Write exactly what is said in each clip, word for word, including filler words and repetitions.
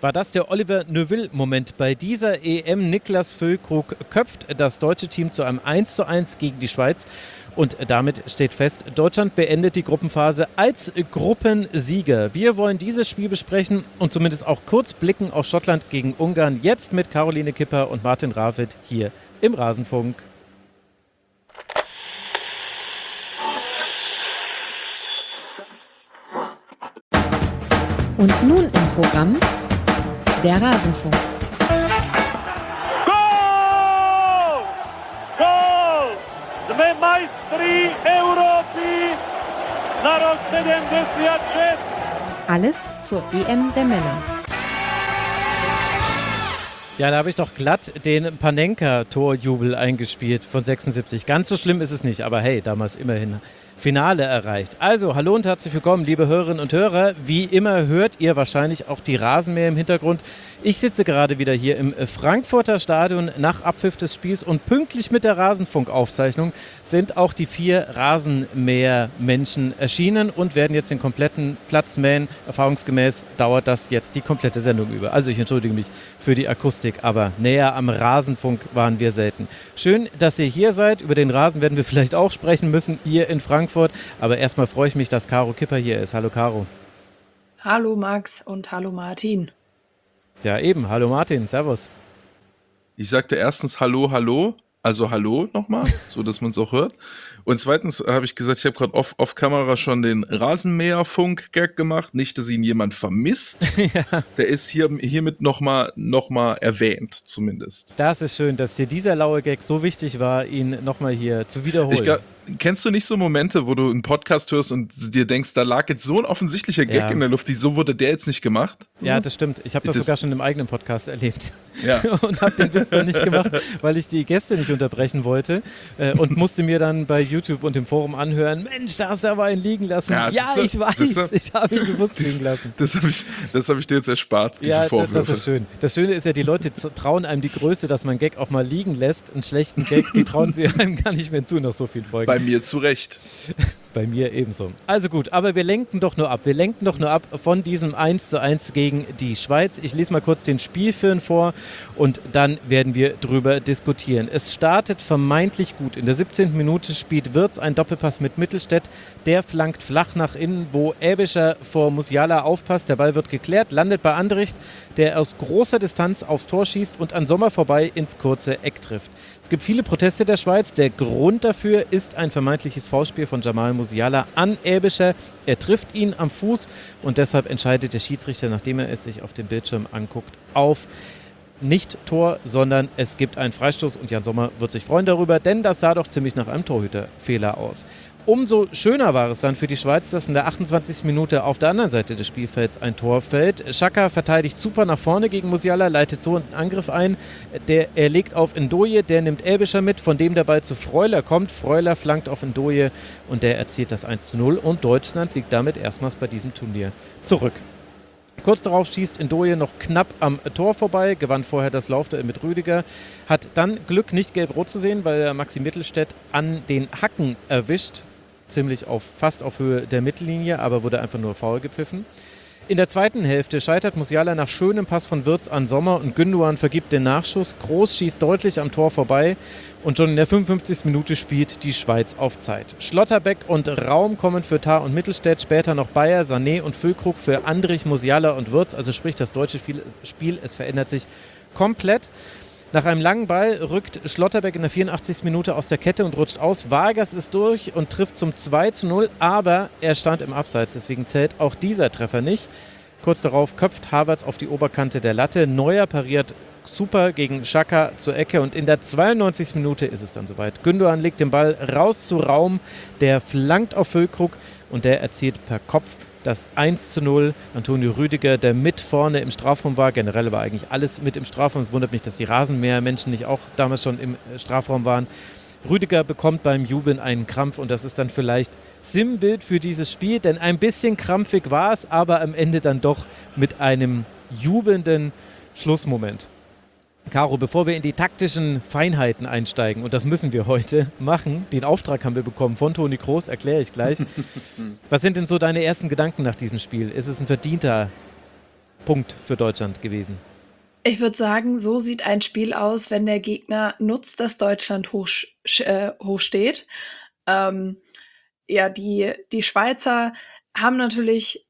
war das der Oliver Neuville-Moment bei dieser E M. Niklas Füllkrug köpft das deutsche Team zu einem eins zu eins gegen die Schweiz. Und damit steht fest, Deutschland beendet die Gruppenphase als Gruppensieger. Wir wollen dieses Spiel besprechen und zumindest auch kurz blicken auf Schottland gegen Ungarn. Jetzt mit Caroline Kipper und Martin Rafit hier im Rasenfunk. Und nun im Programm der Rasenfunk. Gol! Gol! Sme majstri Evropy na rok siedemdziesiąt sześć. Alles zur E M der Männer. Ja, da habe ich doch glatt den Panenka-Torjubel eingespielt von sechsundsiebzig. Ganz so schlimm ist es nicht, aber hey, damals immerhin Finale erreicht. Also, hallo und herzlich willkommen, liebe Hörerinnen und Hörer. Wie immer hört ihr wahrscheinlich auch die Rasenmäher im Hintergrund. Ich sitze gerade wieder hier im Frankfurter Stadion nach Abpfiff des Spiels und pünktlich mit der Rasenfunk-Aufzeichnung sind auch die vier Rasenmäher-Menschen erschienen und werden jetzt den kompletten Platz mähen. Erfahrungsgemäß dauert das jetzt die komplette Sendung über. Also ich entschuldige mich für die Akustik, aber näher am Rasenfunk waren wir selten. Schön, dass ihr hier seid. Über den Rasen werden wir vielleicht auch sprechen müssen, hier in Frankfurt. Aber erstmal freue ich mich, dass Caro Kipper hier ist. Hallo Caro. Hallo Max und hallo Martin. Ja eben, hallo Martin, servus. Ich sagte erstens Hallo, Hallo, also Hallo nochmal, so dass man es auch hört. Und zweitens habe ich gesagt, ich habe gerade off, off Kamera schon den Rasenmäher-Funk-Gag gemacht. Nicht, dass ihn jemand vermisst. Ja. Der ist hier, hiermit nochmal noch mal erwähnt, zumindest. Das ist schön, dass dir dieser laue Gag so wichtig war, ihn nochmal hier zu wiederholen. Ich glaub, kennst du nicht so Momente, wo du einen Podcast hörst und dir denkst, da lag jetzt so ein offensichtlicher Gag ja. in der Luft, wieso wurde der jetzt nicht gemacht? Ja, das stimmt. Ich habe das, das sogar schon im eigenen Podcast erlebt. Ja. Und habe den Witz dann nicht gemacht, weil ich die Gäste nicht unterbrechen wollte äh, und musste mir dann bei YouTube und im Forum anhören, Mensch, da hast du aber einen liegen lassen. Ja, ja ich weiß, das, ich habe ihn bewusst das, liegen lassen. Das habe ich, hab ich dir jetzt erspart, diese ja, Vorwürfe. Das ist schön. Das Schöne ist ja, die Leute trauen einem die Größe, dass man Gag auch mal liegen lässt, einen schlechten Gag, die trauen sie einem gar nicht mehr zu nach so vielen Folgen. Bei mir zu Recht. Bei mir ebenso. Also gut, aber wir lenken doch nur ab. Wir lenken doch nur ab von diesem eins zu eins gegen die Schweiz. Ich lese mal kurz den Spielfilm vor und dann werden wir drüber diskutieren. Es startet vermeintlich gut. In der siebzehnten Minute spielt Wirtz einen Doppelpass mit Mittelstädt. Der flankt flach nach innen, wo Aebischer vor Musiala aufpasst. Der Ball wird geklärt, landet bei Andricht, der aus großer Distanz aufs Tor schießt und an Sommer vorbei ins kurze Eck trifft. Es gibt viele Proteste der Schweiz. Der Grund dafür ist ein vermeintliches Foulspiel von Jamal Musiala an Aebischer. Er trifft ihn am Fuß und deshalb entscheidet der Schiedsrichter, nachdem er es sich auf dem Bildschirm anguckt, auf nicht Tor, sondern es gibt einen Freistoß und Jan Sommer wird sich freuen darüber, denn das sah doch ziemlich nach einem Torhüterfehler aus. Umso schöner war es dann für die Schweiz, dass in der achtundzwanzigsten Minute auf der anderen Seite des Spielfelds ein Tor fällt. Xhaka verteidigt super nach vorne gegen Musiala, leitet so einen Angriff ein. Der, er legt auf Ndoye, der nimmt Aebischer mit, von dem der Ball zu Freuler kommt. Freuler flankt auf Ndoye und der erzielt das eins zu null. Und Deutschland liegt damit erstmals bei diesem Turnier zurück. Kurz darauf schießt Ndoye noch knapp am Tor vorbei, gewann vorher das Laufduell mit Rüdiger, hat dann Glück, nicht gelb-rot zu sehen, weil er Maxi Mittelstädt an den Hacken erwischt. Ziemlich auf, fast auf Höhe der Mittellinie, aber wurde einfach nur faul gepfiffen. In der zweiten Hälfte scheitert Musiala nach schönem Pass von Wirtz an Sommer und Gündoğan vergibt den Nachschuss. Groß schießt deutlich am Tor vorbei und schon in der fünfundfünfzigsten Minute spielt die Schweiz auf Zeit. Schlotterbeck und Raum kommen für Tah und Mittelstädt, später noch Bayer, Sané und Füllkrug für Andrich, Musiala und Wirtz. Also sprich das deutsche Spiel, es verändert sich komplett. Nach einem langen Ball rückt Schlotterbeck in der vierundachtzigsten Minute aus der Kette und rutscht aus. Vargas ist durch und trifft zum zwei zu null, aber er stand im Abseits, deswegen zählt auch dieser Treffer nicht. Kurz darauf köpft Havertz auf die Oberkante der Latte. Neuer pariert super gegen Xhaka zur Ecke und in der zweiundneunzigsten Minute ist es dann soweit. Gündoğan legt den Ball raus zu Raum, der flankt auf Füllkrug und der erzielt per Kopf das eins zu null. Antonio Rüdiger, der mit vorne im Strafraum war, generell war eigentlich alles mit im Strafraum. Es wundert mich, dass die Rasenmäher-Menschen nicht auch damals schon im Strafraum waren. Rüdiger bekommt beim Jubeln einen Krampf und das ist dann vielleicht Sinnbild für dieses Spiel, denn ein bisschen krampfig war es, aber am Ende dann doch mit einem jubelnden Schlussmoment. Caro, bevor wir in die taktischen Feinheiten einsteigen, und das müssen wir heute machen, den Auftrag haben wir bekommen von Toni Kroos, erkläre ich gleich. Was sind denn so deine ersten Gedanken nach diesem Spiel? Ist es ein verdienter Punkt für Deutschland gewesen? Ich würde sagen, so sieht ein Spiel aus, wenn der Gegner nutzt, dass Deutschland hoch, äh, hoch steht. Ähm, ja, die, die Schweizer haben natürlich.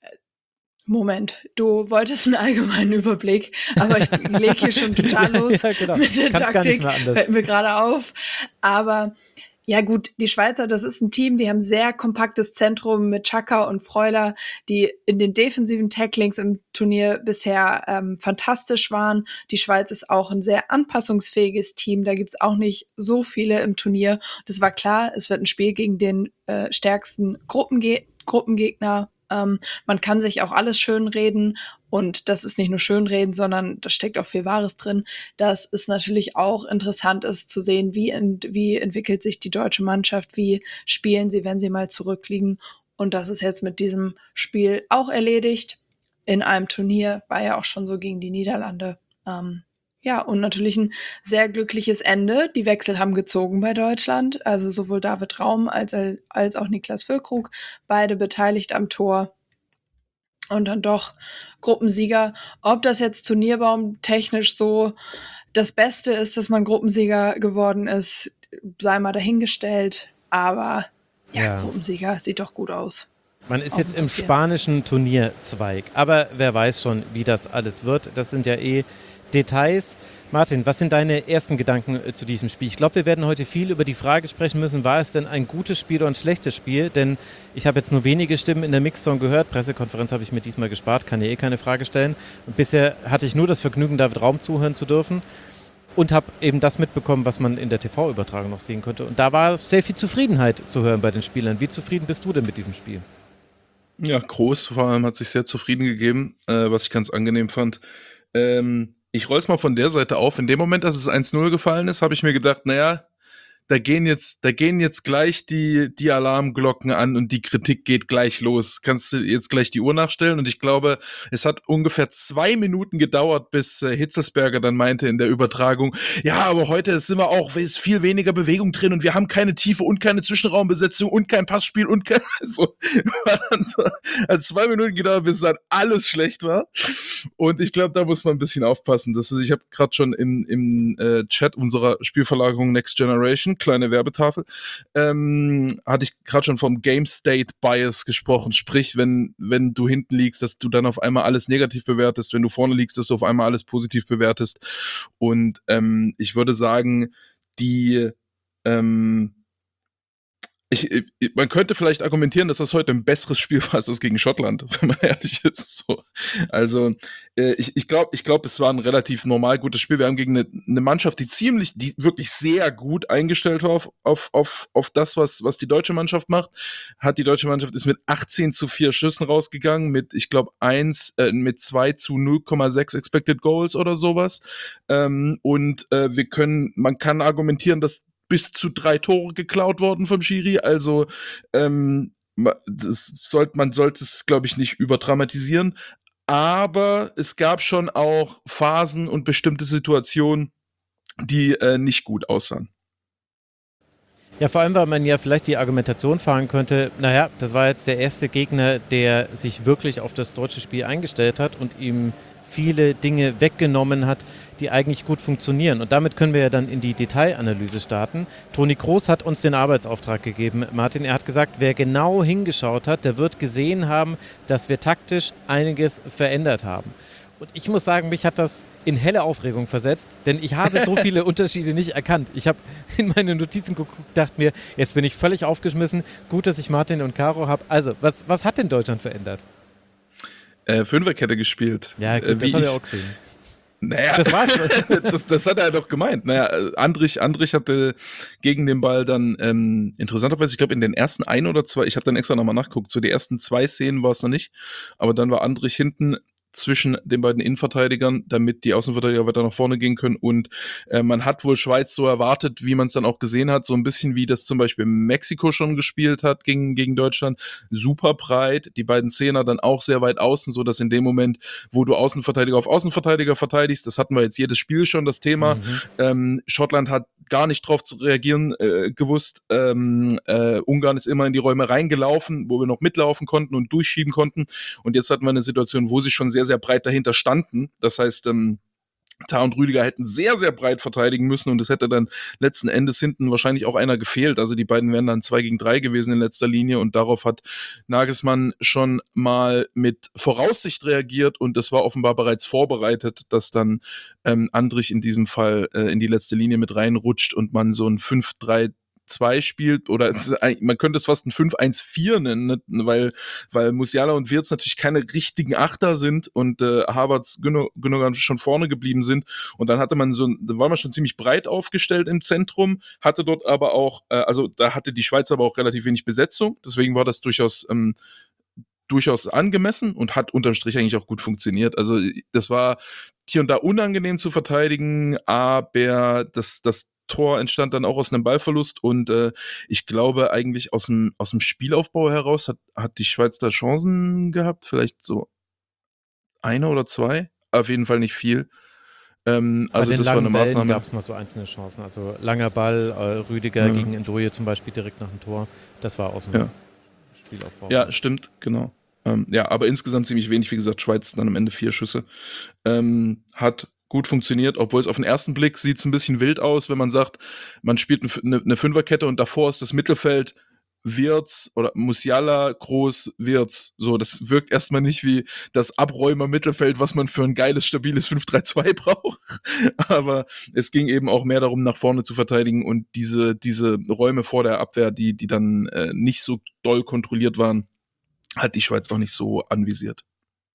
Moment, du wolltest einen allgemeinen Überblick, aber ich lege hier schon total los ja, genau. mit der Kannst gar nicht Taktik, mehr anders. fällt mir gerade auf. Aber ja gut, die Schweizer, das ist ein Team, die haben sehr kompaktes Zentrum mit Xhaka und Freuler, die in den defensiven Tacklings im Turnier bisher ähm, fantastisch waren. Die Schweiz ist auch ein sehr anpassungsfähiges Team, da gibt's auch nicht so viele im Turnier. Das war klar, es wird ein Spiel gegen den äh, stärksten Gruppenge- Gruppengegner. Ähm, man kann sich auch alles schönreden und das ist nicht nur schönreden, sondern da steckt auch viel Wahres drin, dass es natürlich auch interessant ist zu sehen, wie, ent- wie entwickelt sich die deutsche Mannschaft, wie spielen sie, wenn sie mal zurückliegen, und das ist jetzt mit diesem Spiel auch erledigt. In einem Turnier war ja auch schon so gegen die Niederlande. Ähm, ja, und natürlich ein sehr glückliches Ende. Die Wechsel haben gezogen bei Deutschland. Also sowohl David Raum als, als auch Niklas Füllkrug, beide beteiligt am Tor. Und dann doch Gruppensieger. Ob das jetzt Turnierbaum technisch so das Beste ist, dass man Gruppensieger geworden ist, sei mal dahingestellt. Aber ja, Ja. Gruppensieger sieht doch gut aus. Man ist Auf jetzt dem im Papier. spanischen Turnierzweig, aber wer weiß schon, wie das alles wird. Das sind ja eh Details. Martin, was sind deine ersten Gedanken äh, zu diesem Spiel? Ich glaube, wir werden heute viel über die Frage sprechen müssen, war es denn ein gutes Spiel oder ein schlechtes Spiel? Denn ich habe jetzt nur wenige Stimmen in der Mixzone gehört. Pressekonferenz habe ich mir diesmal gespart, kann ja eh keine Frage stellen. Und bisher hatte ich nur das Vergnügen, David Raum zuhören zu dürfen. Und habe eben das mitbekommen, was man in der T V-Übertragung noch sehen konnte. Und da war sehr viel Zufriedenheit zu hören bei den Spielern. Wie zufrieden bist du denn mit diesem Spiel? Ja, Groß vor allem hat sich sehr zufrieden gegeben, äh, was ich ganz angenehm fand. Ähm, ich roll's mal von der Seite auf. In dem Moment, dass es eins null gefallen ist, habe ich mir gedacht, naja, da gehen jetzt, da gehen jetzt gleich die, die Alarmglocken an und die Kritik geht gleich los. Kannst du jetzt gleich die Uhr nachstellen? Und ich glaube, es hat ungefähr zwei Minuten gedauert, bis äh, Hitzelsberger dann meinte in der Übertragung, ja, aber heute sind wir auch, ist viel weniger Bewegung drin und wir haben keine Tiefe und keine Zwischenraumbesetzung und kein Passspiel und kein, so, hat zwei Minuten gedauert, bis dann alles schlecht war. Und ich glaube, da muss man ein bisschen aufpassen. Das ist, ich habe gerade schon in, im äh, Chat unserer Spielverlagerung Next Generation, kleine Werbetafel, ähm, hatte ich gerade schon vom Game State Bias gesprochen. Sprich, wenn, wenn du hinten liegst, dass du dann auf einmal alles negativ bewertest, wenn du vorne liegst, dass du auf einmal alles positiv bewertest. Und ähm, ich würde sagen, die ähm, Ich, ich, man könnte vielleicht argumentieren, dass das heute ein besseres Spiel war als das gegen Schottland, wenn man ehrlich ist. So. Also äh, ich, ich glaube, ich glaub, es war ein relativ normal gutes Spiel. Wir haben gegen eine, eine Mannschaft, die ziemlich, die wirklich sehr gut eingestellt war auf, auf, auf, auf das, was, was die deutsche Mannschaft macht. Hat die deutsche Mannschaft ist mit achtzehn zu vier Schüssen rausgegangen, mit, ich glaube, eins, äh, mit zwei zu null Komma sechs Expected Goals oder sowas. Ähm, und äh, wir können, man kann argumentieren, dass bis zu drei Tore geklaut worden vom Schiri, also ähm, das sollte, man sollte es, glaube ich, nicht überdramatisieren, aber es gab schon auch Phasen und bestimmte Situationen, die äh, nicht gut aussahen. Ja, vor allem, weil man ja vielleicht die Argumentation fahren könnte, naja, das war jetzt der erste Gegner, der sich wirklich auf das deutsche Spiel eingestellt hat und ihm viele Dinge weggenommen hat, die eigentlich gut funktionieren. Und damit können wir ja dann in die Detailanalyse starten. Toni Kroos hat uns den Arbeitsauftrag gegeben, Martin. Er hat gesagt, wer genau hingeschaut hat, der wird gesehen haben, dass wir taktisch einiges verändert haben. Und ich muss sagen, mich hat das in helle Aufregung versetzt, denn ich habe so viele Unterschiede nicht erkannt. Ich habe in meine Notizen geguckt, dachte mir, jetzt bin ich völlig aufgeschmissen. Gut, dass ich Martin und Caro habe. Also, was, was hat denn Deutschland verändert? Äh, Fünferkette gespielt. Ja, gut, äh, das habe ich auch gesehen. Naja, das war's schon. das, das hat er doch gemeint. Naja, Andrich, Andrich hatte gegen den Ball dann ähm, interessanterweise, ich glaube in den ersten ein oder zwei, ich habe dann extra nochmal nachgeguckt, so die ersten zwei Szenen war es noch nicht, aber dann war Andrich hinten zwischen den beiden Innenverteidigern, damit die Außenverteidiger weiter nach vorne gehen können, und äh, man hat wohl Schweiz so erwartet, wie man es dann auch gesehen hat, so ein bisschen wie das zum Beispiel Mexiko schon gespielt hat gegen, gegen Deutschland, super breit, die beiden Zehner dann auch sehr weit außen, so dass in dem Moment, wo du Außenverteidiger auf Außenverteidiger verteidigst, das hatten wir jetzt jedes Spiel schon, das Thema, mhm. ähm, Schottland hat gar nicht drauf zu reagieren äh, gewusst. Ähm, äh, Ungarn ist immer in die Räume reingelaufen, wo wir noch mitlaufen konnten und durchschieben konnten. Und jetzt hatten wir eine Situation, wo sie schon sehr, sehr breit dahinter standen. Das heißt, ähm, Tah und Rüdiger hätten sehr, sehr breit verteidigen müssen und es hätte dann letzten Endes hinten wahrscheinlich auch einer gefehlt. Also die beiden wären dann zwei gegen drei gewesen in letzter Linie und darauf hat Nagelsmann schon mal mit Voraussicht reagiert und das war offenbar bereits vorbereitet, dass dann ähm, Andrich in diesem Fall äh, in die letzte Linie mit reinrutscht und man so ein fünf drei zwei spielt oder es ist, man könnte es fast ein fünf eins vier nennen, ne? weil weil Musiala und Wirtz natürlich keine richtigen Achter sind und äh, Havertz, Gündogan schon vorne geblieben sind und dann hatte man so, da war man schon ziemlich breit aufgestellt im Zentrum, hatte dort aber auch, äh, also da hatte die Schweiz aber auch relativ wenig Besetzung, deswegen war das durchaus ähm, durchaus angemessen und hat unterm Strich eigentlich auch gut funktioniert. Also das war hier und da unangenehm zu verteidigen, aber das das Tor entstand dann auch aus einem Ballverlust und äh, ich glaube eigentlich aus dem aus dem Spielaufbau heraus hat hat die Schweiz da Chancen gehabt, vielleicht so eine oder zwei, auf jeden Fall nicht viel. Ähm, Bei also den das war eine langen Bällen Maßnahme. gab es mal so einzelne Chancen. Also langer Ball, äh, Rüdiger Ja. gegen Ndoye zum Beispiel direkt nach dem Tor. Das war aus dem Ja. Spielaufbau. Ja, stimmt, genau. Ähm, ja, aber insgesamt ziemlich wenig, wie gesagt, Schweiz dann am Ende vier Schüsse. Ähm, hat gut funktioniert, obwohl es auf den ersten Blick sieht es ein bisschen wild aus, wenn man sagt, man spielt eine, eine Fünferkette und davor ist das Mittelfeld Wirtz oder Musiala, Groß, Wirtz. So, das wirkt erstmal nicht wie das Abräumer-Mittelfeld, was man für ein geiles, stabiles fünf drei zwei braucht. Aber es ging eben auch mehr darum, nach vorne zu verteidigen und diese, diese Räume vor der Abwehr, die, die dann äh, nicht so doll kontrolliert waren, hat die Schweiz auch nicht so anvisiert.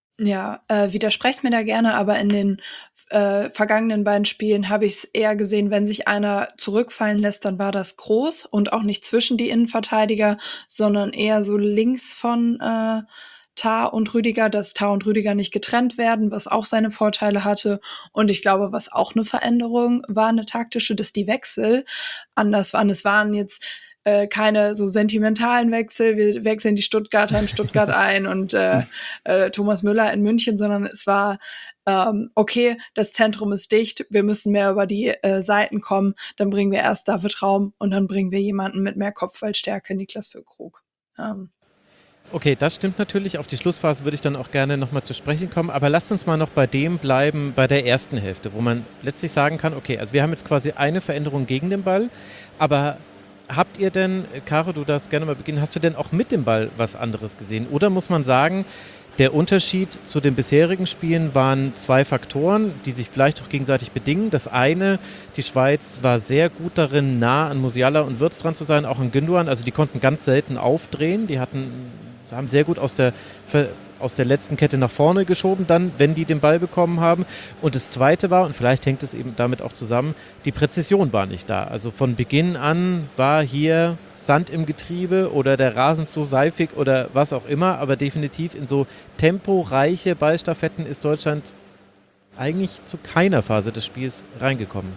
Ja, äh, widersprecht mir da gerne, aber in den äh, vergangenen beiden Spielen habe ich es eher gesehen, wenn sich einer zurückfallen lässt, dann war das groß und auch nicht zwischen die Innenverteidiger, sondern eher so links von äh, Tah und Rüdiger, dass Tah und Rüdiger nicht getrennt werden, was auch seine Vorteile hatte. Und ich glaube, was auch eine Veränderung war, eine taktische, dass die Wechsel anders waren. Es waren jetzt äh, keine so sentimentalen Wechsel, wir wechseln die Stuttgarter in Stuttgart ein und äh, äh, Thomas Müller in München, sondern es war ähm, okay, das Zentrum ist dicht, wir müssen mehr über die äh, Seiten kommen, dann bringen wir erst David Raum und dann bringen wir jemanden mit mehr Kopfballstärke, Niklas Füllkrug. Ähm, Okay, das stimmt natürlich. Auf die Schlussphase würde ich dann auch gerne nochmal zu sprechen kommen. Aber lasst uns mal noch bei dem bleiben, bei der ersten Hälfte, wo man letztlich sagen kann, okay, also wir haben jetzt quasi eine Veränderung gegen den Ball, aber habt ihr denn, Caro, du darfst gerne mal beginnen, hast du denn auch mit dem Ball was anderes gesehen? Oder muss man sagen, der Unterschied zu den bisherigen Spielen waren zwei Faktoren, die sich vielleicht auch gegenseitig bedingen. Das eine, die Schweiz war sehr gut darin, nah an Musiala und Wirtz dran zu sein, auch an Gündogan. Also die konnten ganz selten aufdrehen. Die hatten, haben sehr gut aus der, aus der letzten Kette nach vorne geschoben, dann, wenn die den Ball bekommen haben. Und das zweite war, und vielleicht hängt es eben damit auch zusammen, die Präzision war nicht da. Also von Beginn an war hier Sand im Getriebe oder der Rasen zu seifig oder was auch immer, aber definitiv in so temporeiche Ballstaffetten ist Deutschland eigentlich zu keiner Phase des Spiels reingekommen.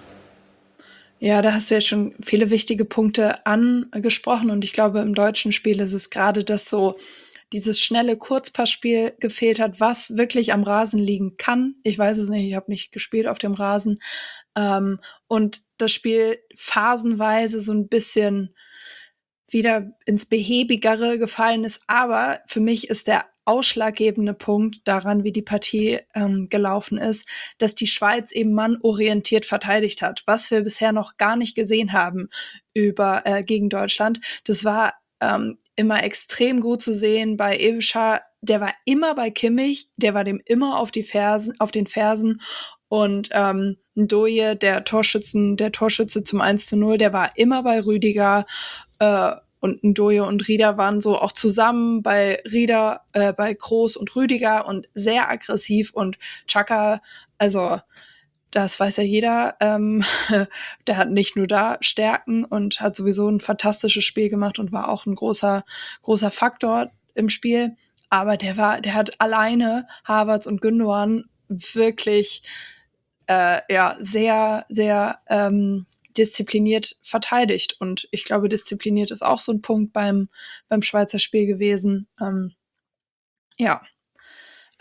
Ja, da hast du jetzt schon viele wichtige Punkte angesprochen und ich glaube, im deutschen Spiel ist es gerade, dass so dieses schnelle Kurzpassspiel gefehlt hat, was wirklich am Rasen liegen kann. Ich weiß es nicht, ich habe nicht gespielt auf dem Rasen. Ähm, und das Spiel phasenweise so ein bisschen wieder ins Behäbigere gefallen ist. Aber für mich ist der ausschlaggebende Punkt daran, wie die Partie ähm, gelaufen ist, dass die Schweiz eben mannorientiert verteidigt hat, was wir bisher noch gar nicht gesehen haben über äh, gegen Deutschland. Das war ähm, immer extrem gut zu sehen bei Ivica. Der war immer bei Kimmich, der war dem immer auf die Fersen, auf den Fersen. Und ähm, Ndoye, der Torschützen, der Torschütze zum eins zu null, der war immer bei Rüdiger. Äh, und Ndoye und Rieder waren so auch zusammen bei Rieder, äh, bei Groß und Rüdiger und sehr aggressiv. Und Xhaka, also das weiß ja jeder, ähm, der hat nicht nur da Stärken und hat sowieso ein fantastisches Spiel gemacht und war auch ein großer, großer Faktor im Spiel. Aber der war, der hat alleine Havertz und Gündogan wirklich äh, ja sehr, sehr ähm, diszipliniert verteidigt. Und ich glaube, diszipliniert ist auch so ein Punkt beim, beim Schweizer Spiel gewesen. Ähm, ja.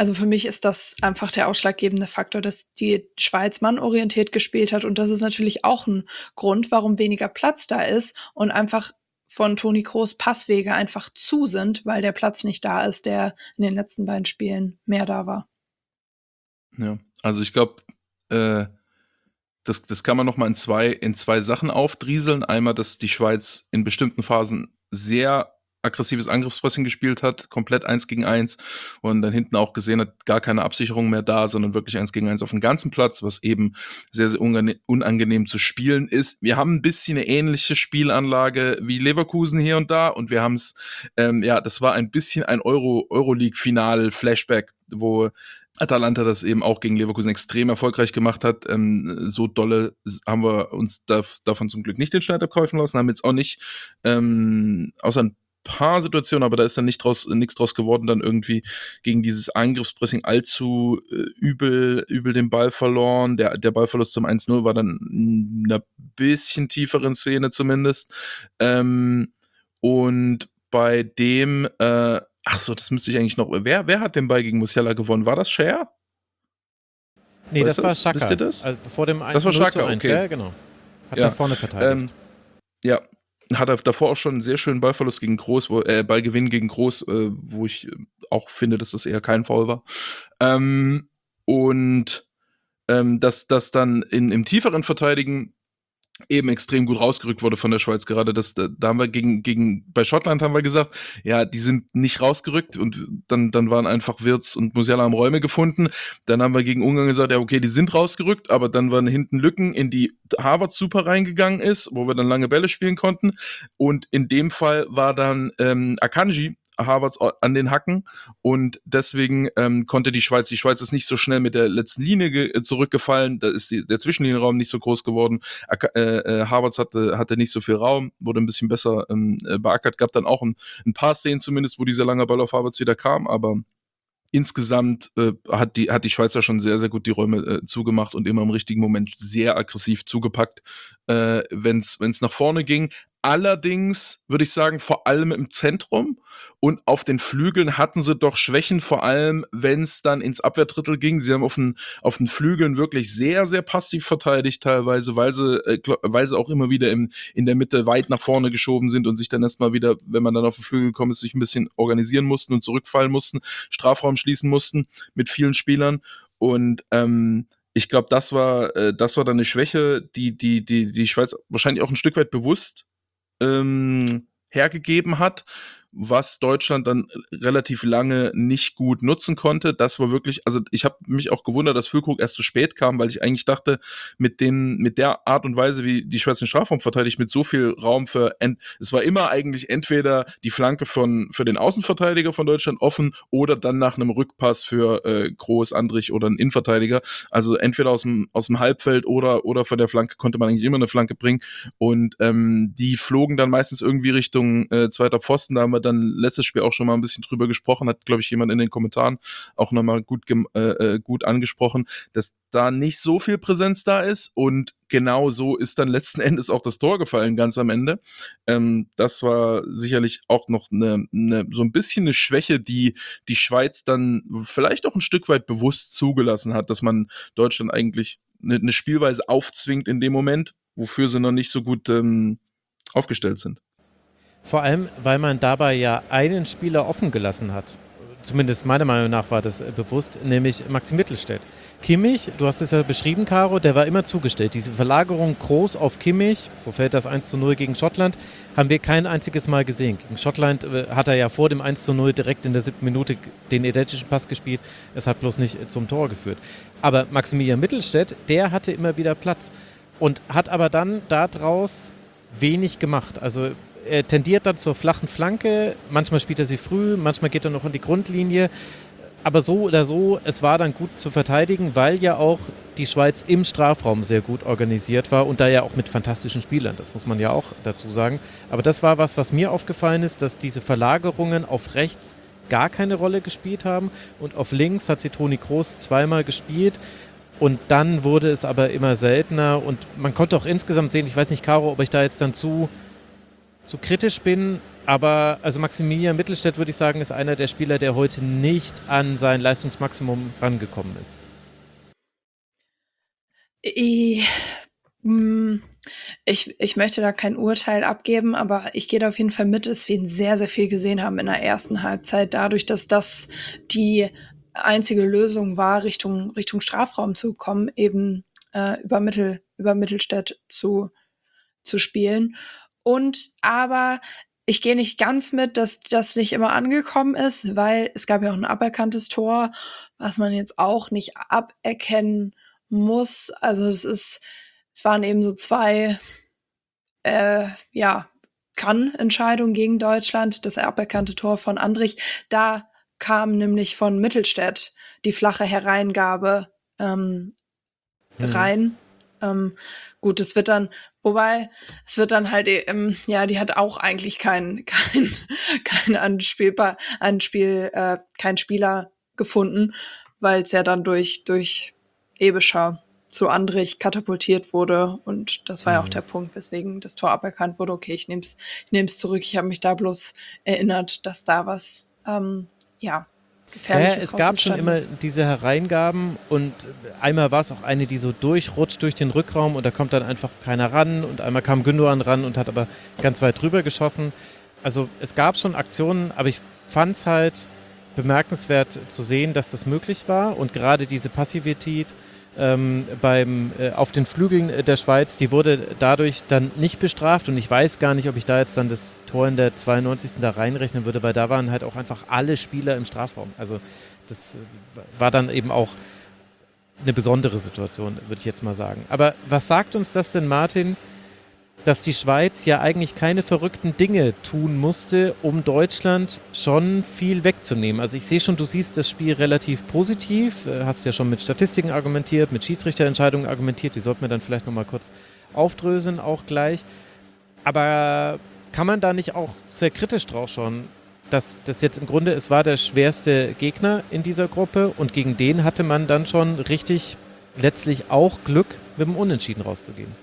Also für mich ist das einfach der ausschlaggebende Faktor, dass die Schweiz mannorientiert gespielt hat. Und das ist natürlich auch ein Grund, warum weniger Platz da ist und einfach von Toni Kroos Passwege einfach zu sind, weil der Platz nicht da ist, der in den letzten beiden Spielen mehr da war. Ja, also ich glaube, äh, das, das kann man noch mal in zwei, in zwei Sachen aufdrieseln. Einmal, dass die Schweiz in bestimmten Phasen sehr aggressives Angriffspressing gespielt hat, komplett eins gegen eins und dann hinten auch gesehen hat, gar keine Absicherung mehr da, sondern wirklich eins gegen eins auf dem ganzen Platz, was eben sehr, sehr unangenehm zu spielen ist. Wir haben ein bisschen eine ähnliche Spielanlage wie Leverkusen hier und da und wir haben es, ähm, ja, das war ein bisschen ein Euro, Euroleague-Final-Flashback, wo Atalanta das eben auch gegen Leverkusen extrem erfolgreich gemacht hat. Ähm, so dolle haben wir uns da, davon zum Glück nicht den Schneid abkaufen lassen, haben jetzt auch nicht, ähm, außer ein paar Situationen, aber da ist dann nicht draus, nichts draus geworden, dann irgendwie gegen dieses Angriffspressing allzu äh, übel, übel den Ball verloren. Der, der Ballverlust zum eins null war dann in einer bisschen tieferen Szene zumindest. Ähm, und bei dem, äh, ach so, das müsste ich eigentlich noch, wer, wer hat den Ball gegen Musiala gewonnen? War das Cher? Nee, Was das war das? Xhaka. Wisst ihr das? Also vor dem Das war Xhaka, eins, okay. Ja, genau. Hat Ja. nach vorne verteidigt. Ähm, ja, hat er davor auch schon einen sehr schönen Ballverlust gegen Groß, wo, äh, Ballgewinn gegen Groß, äh, wo ich auch finde, dass das eher kein Foul war. Ähm, und ähm, dass das dann in, im tieferen Verteidigen eben extrem gut rausgerückt wurde von der Schweiz gerade. Das, da, da haben wir gegen, gegen, bei Schottland haben wir gesagt, ja, die sind nicht rausgerückt und dann, dann waren einfach Wirtz und Musiala haben Räume gefunden. Dann haben wir gegen Ungarn gesagt, ja, okay, die sind rausgerückt, aber dann waren hinten Lücken, in die Harvard super reingegangen ist, wo wir dann lange Bälle spielen konnten. Und in dem Fall war dann ähm, Akanji Harvards an den Hacken und deswegen ähm, konnte die Schweiz, die Schweiz ist nicht so schnell mit der letzten Linie ge- zurückgefallen, da ist die, der Zwischenlinienraum nicht so groß geworden, Ak- äh, Harvards hatte, hatte nicht so viel Raum, wurde ein bisschen besser ähm, beackert, gab dann auch ein, ein paar Szenen zumindest, wo dieser lange Ball auf Harvards wieder kam, aber insgesamt äh, hat die hat die Schweizer schon sehr, sehr gut die Räume äh, zugemacht und immer im richtigen Moment sehr aggressiv zugepackt, äh, wenn's wenn's nach vorne ging. Allerdings würde ich sagen, vor allem im Zentrum und auf den Flügeln hatten sie doch Schwächen, vor allem wenn es dann ins Abwehrdrittel ging. Sie haben auf den, auf den Flügeln wirklich sehr, sehr passiv verteidigt teilweise, weil sie, äh, weil sie auch immer wieder im, in der Mitte weit nach vorne geschoben sind und sich dann erstmal wieder, wenn man dann auf den Flügel gekommen ist, sich ein bisschen organisieren mussten und zurückfallen mussten, Strafraum schließen mussten mit vielen Spielern. Und ähm, ich glaube, das war, äh, das war dann eine Schwäche, die, die, die, die Schweiz wahrscheinlich auch ein Stück weit bewusst ähm, hergegeben hat, was Deutschland dann relativ lange nicht gut nutzen konnte. Das war wirklich, also ich habe mich auch gewundert, dass Füllkrug erst zu spät kam, weil ich eigentlich dachte, mit dem, mit der Art und Weise, wie die Schweiz den Strafraum verteidigt, mit so viel Raum für, ent, es war immer eigentlich entweder die Flanke von für den Außenverteidiger von Deutschland offen oder dann nach einem Rückpass für äh, Groß, Andrich oder einen Innenverteidiger. Also entweder aus dem aus dem Halbfeld oder oder von der Flanke konnte man eigentlich immer eine Flanke bringen und ähm, die flogen dann meistens irgendwie Richtung äh, zweiter Pfosten. Da haben wir dann letztes Spiel auch schon mal ein bisschen drüber gesprochen, hat, glaube ich, jemand in den Kommentaren auch nochmal gut, äh, gut angesprochen, dass da nicht so viel Präsenz da ist und genau so ist dann letzten Endes auch das Tor gefallen, ganz am Ende. Ähm, das war sicherlich auch noch eine, eine, so ein bisschen eine Schwäche, die die Schweiz dann vielleicht auch ein Stück weit bewusst zugelassen hat, dass man Deutschland eigentlich eine, eine Spielweise aufzwingt in dem Moment, wofür sie noch nicht so gut ähm, aufgestellt sind. Vor allem, weil man dabei ja einen Spieler offen gelassen hat. Zumindest meiner Meinung nach war das bewusst, nämlich Maxi Mittelstädt. Kimmich, du hast es ja beschrieben, Caro, der war immer zugestellt. Diese Verlagerung groß auf Kimmich, so fällt das eins zu null gegen Schottland, haben wir kein einziges Mal gesehen. Gegen Schottland äh, hat er ja vor dem eins zu null direkt in der siebten Minute den identischen Pass gespielt. Es hat bloß nicht zum Tor geführt. Aber Maximilian Mittelstädt, der hatte immer wieder Platz und hat aber dann daraus wenig gemacht. Also er tendiert dann zur flachen Flanke, manchmal spielt er sie früh, manchmal geht er noch in die Grundlinie, aber so oder so, es war dann gut zu verteidigen, weil ja auch die Schweiz im Strafraum sehr gut organisiert war und da ja auch mit fantastischen Spielern, das muss man ja auch dazu sagen. Aber das war was, was mir aufgefallen ist, dass diese Verlagerungen auf rechts gar keine Rolle gespielt haben und auf links hat sie Toni Kroos zweimal gespielt. Und dann wurde es aber immer seltener und man konnte auch insgesamt sehen, ich weiß nicht, Caro, ob ich da jetzt dann zu zu kritisch bin, aber also Maximilian Mittelstädt, würde ich sagen, ist einer der Spieler, der heute nicht an sein Leistungsmaximum rangekommen ist. Ich, ich, ich möchte da kein Urteil abgeben, aber ich gehe da auf jeden Fall mit, dass wir ihn sehr, sehr viel gesehen haben in der ersten Halbzeit, dadurch, dass das die einzige Lösung war, Richtung, Richtung Strafraum zu kommen, eben äh, über, Mittel, über Mittelstädt zu, zu spielen. Und aber ich gehe nicht ganz mit, dass das nicht immer angekommen ist, weil es gab ja auch ein aberkanntes Tor, was man jetzt auch nicht aberkennen muss. Also es ist, es waren eben so zwei, äh, ja, Kann-Entscheidungen gegen Deutschland. Das aberkannte Tor von Andrich, da kam nämlich von Mittelstädt die flache Hereingabe ähm, Mhm. rein. Ähm, gut, es wird dann, wobei, es wird dann halt, ähm, ja, die hat auch eigentlich kein, kein, kein Anspielbar, Anspiel, äh, kein Spieler gefunden, weil es ja dann durch, durch Ebescher zu Andrich katapultiert wurde. Und das war ja auch Mhm. der Punkt, weswegen das Tor aberkannt wurde. Okay, ich nehm's, ich nehm's zurück. Ich habe mich da bloß erinnert, dass da was, ähm, ja, Ja, Gefährliches es gab schon rausentstanden immer ist. diese Hereingaben und einmal war es auch eine, die so durchrutscht durch den Rückraum und da kommt dann einfach keiner ran und einmal kam Gündoğan ran und hat aber ganz weit drüber geschossen. Also es gab schon Aktionen, aber ich fand es halt bemerkenswert zu sehen, dass das möglich war und gerade diese Passivität ähm, beim, äh, auf den Flügeln der Schweiz, die wurde dadurch dann nicht bestraft und ich weiß gar nicht, ob ich da jetzt dann das Tor in der zweiundneunzigsten da reinrechnen würde, weil da waren halt auch einfach alle Spieler im Strafraum. Also das war dann eben auch eine besondere Situation, würde ich jetzt mal sagen. Aber was sagt uns das denn, Martin, dass die Schweiz ja eigentlich keine verrückten Dinge tun musste, um Deutschland schon viel wegzunehmen? Also ich sehe schon, du siehst das Spiel relativ positiv, hast ja schon mit Statistiken argumentiert, mit Schiedsrichterentscheidungen argumentiert, die sollten wir dann vielleicht nochmal kurz aufdröseln, auch gleich. Aber kann man da nicht auch sehr kritisch drauf schauen, dass das jetzt im Grunde, es war der schwerste Gegner in dieser Gruppe und gegen den hatte man dann schon richtig letztlich auch Glück, mit dem Unentschieden rauszugehen?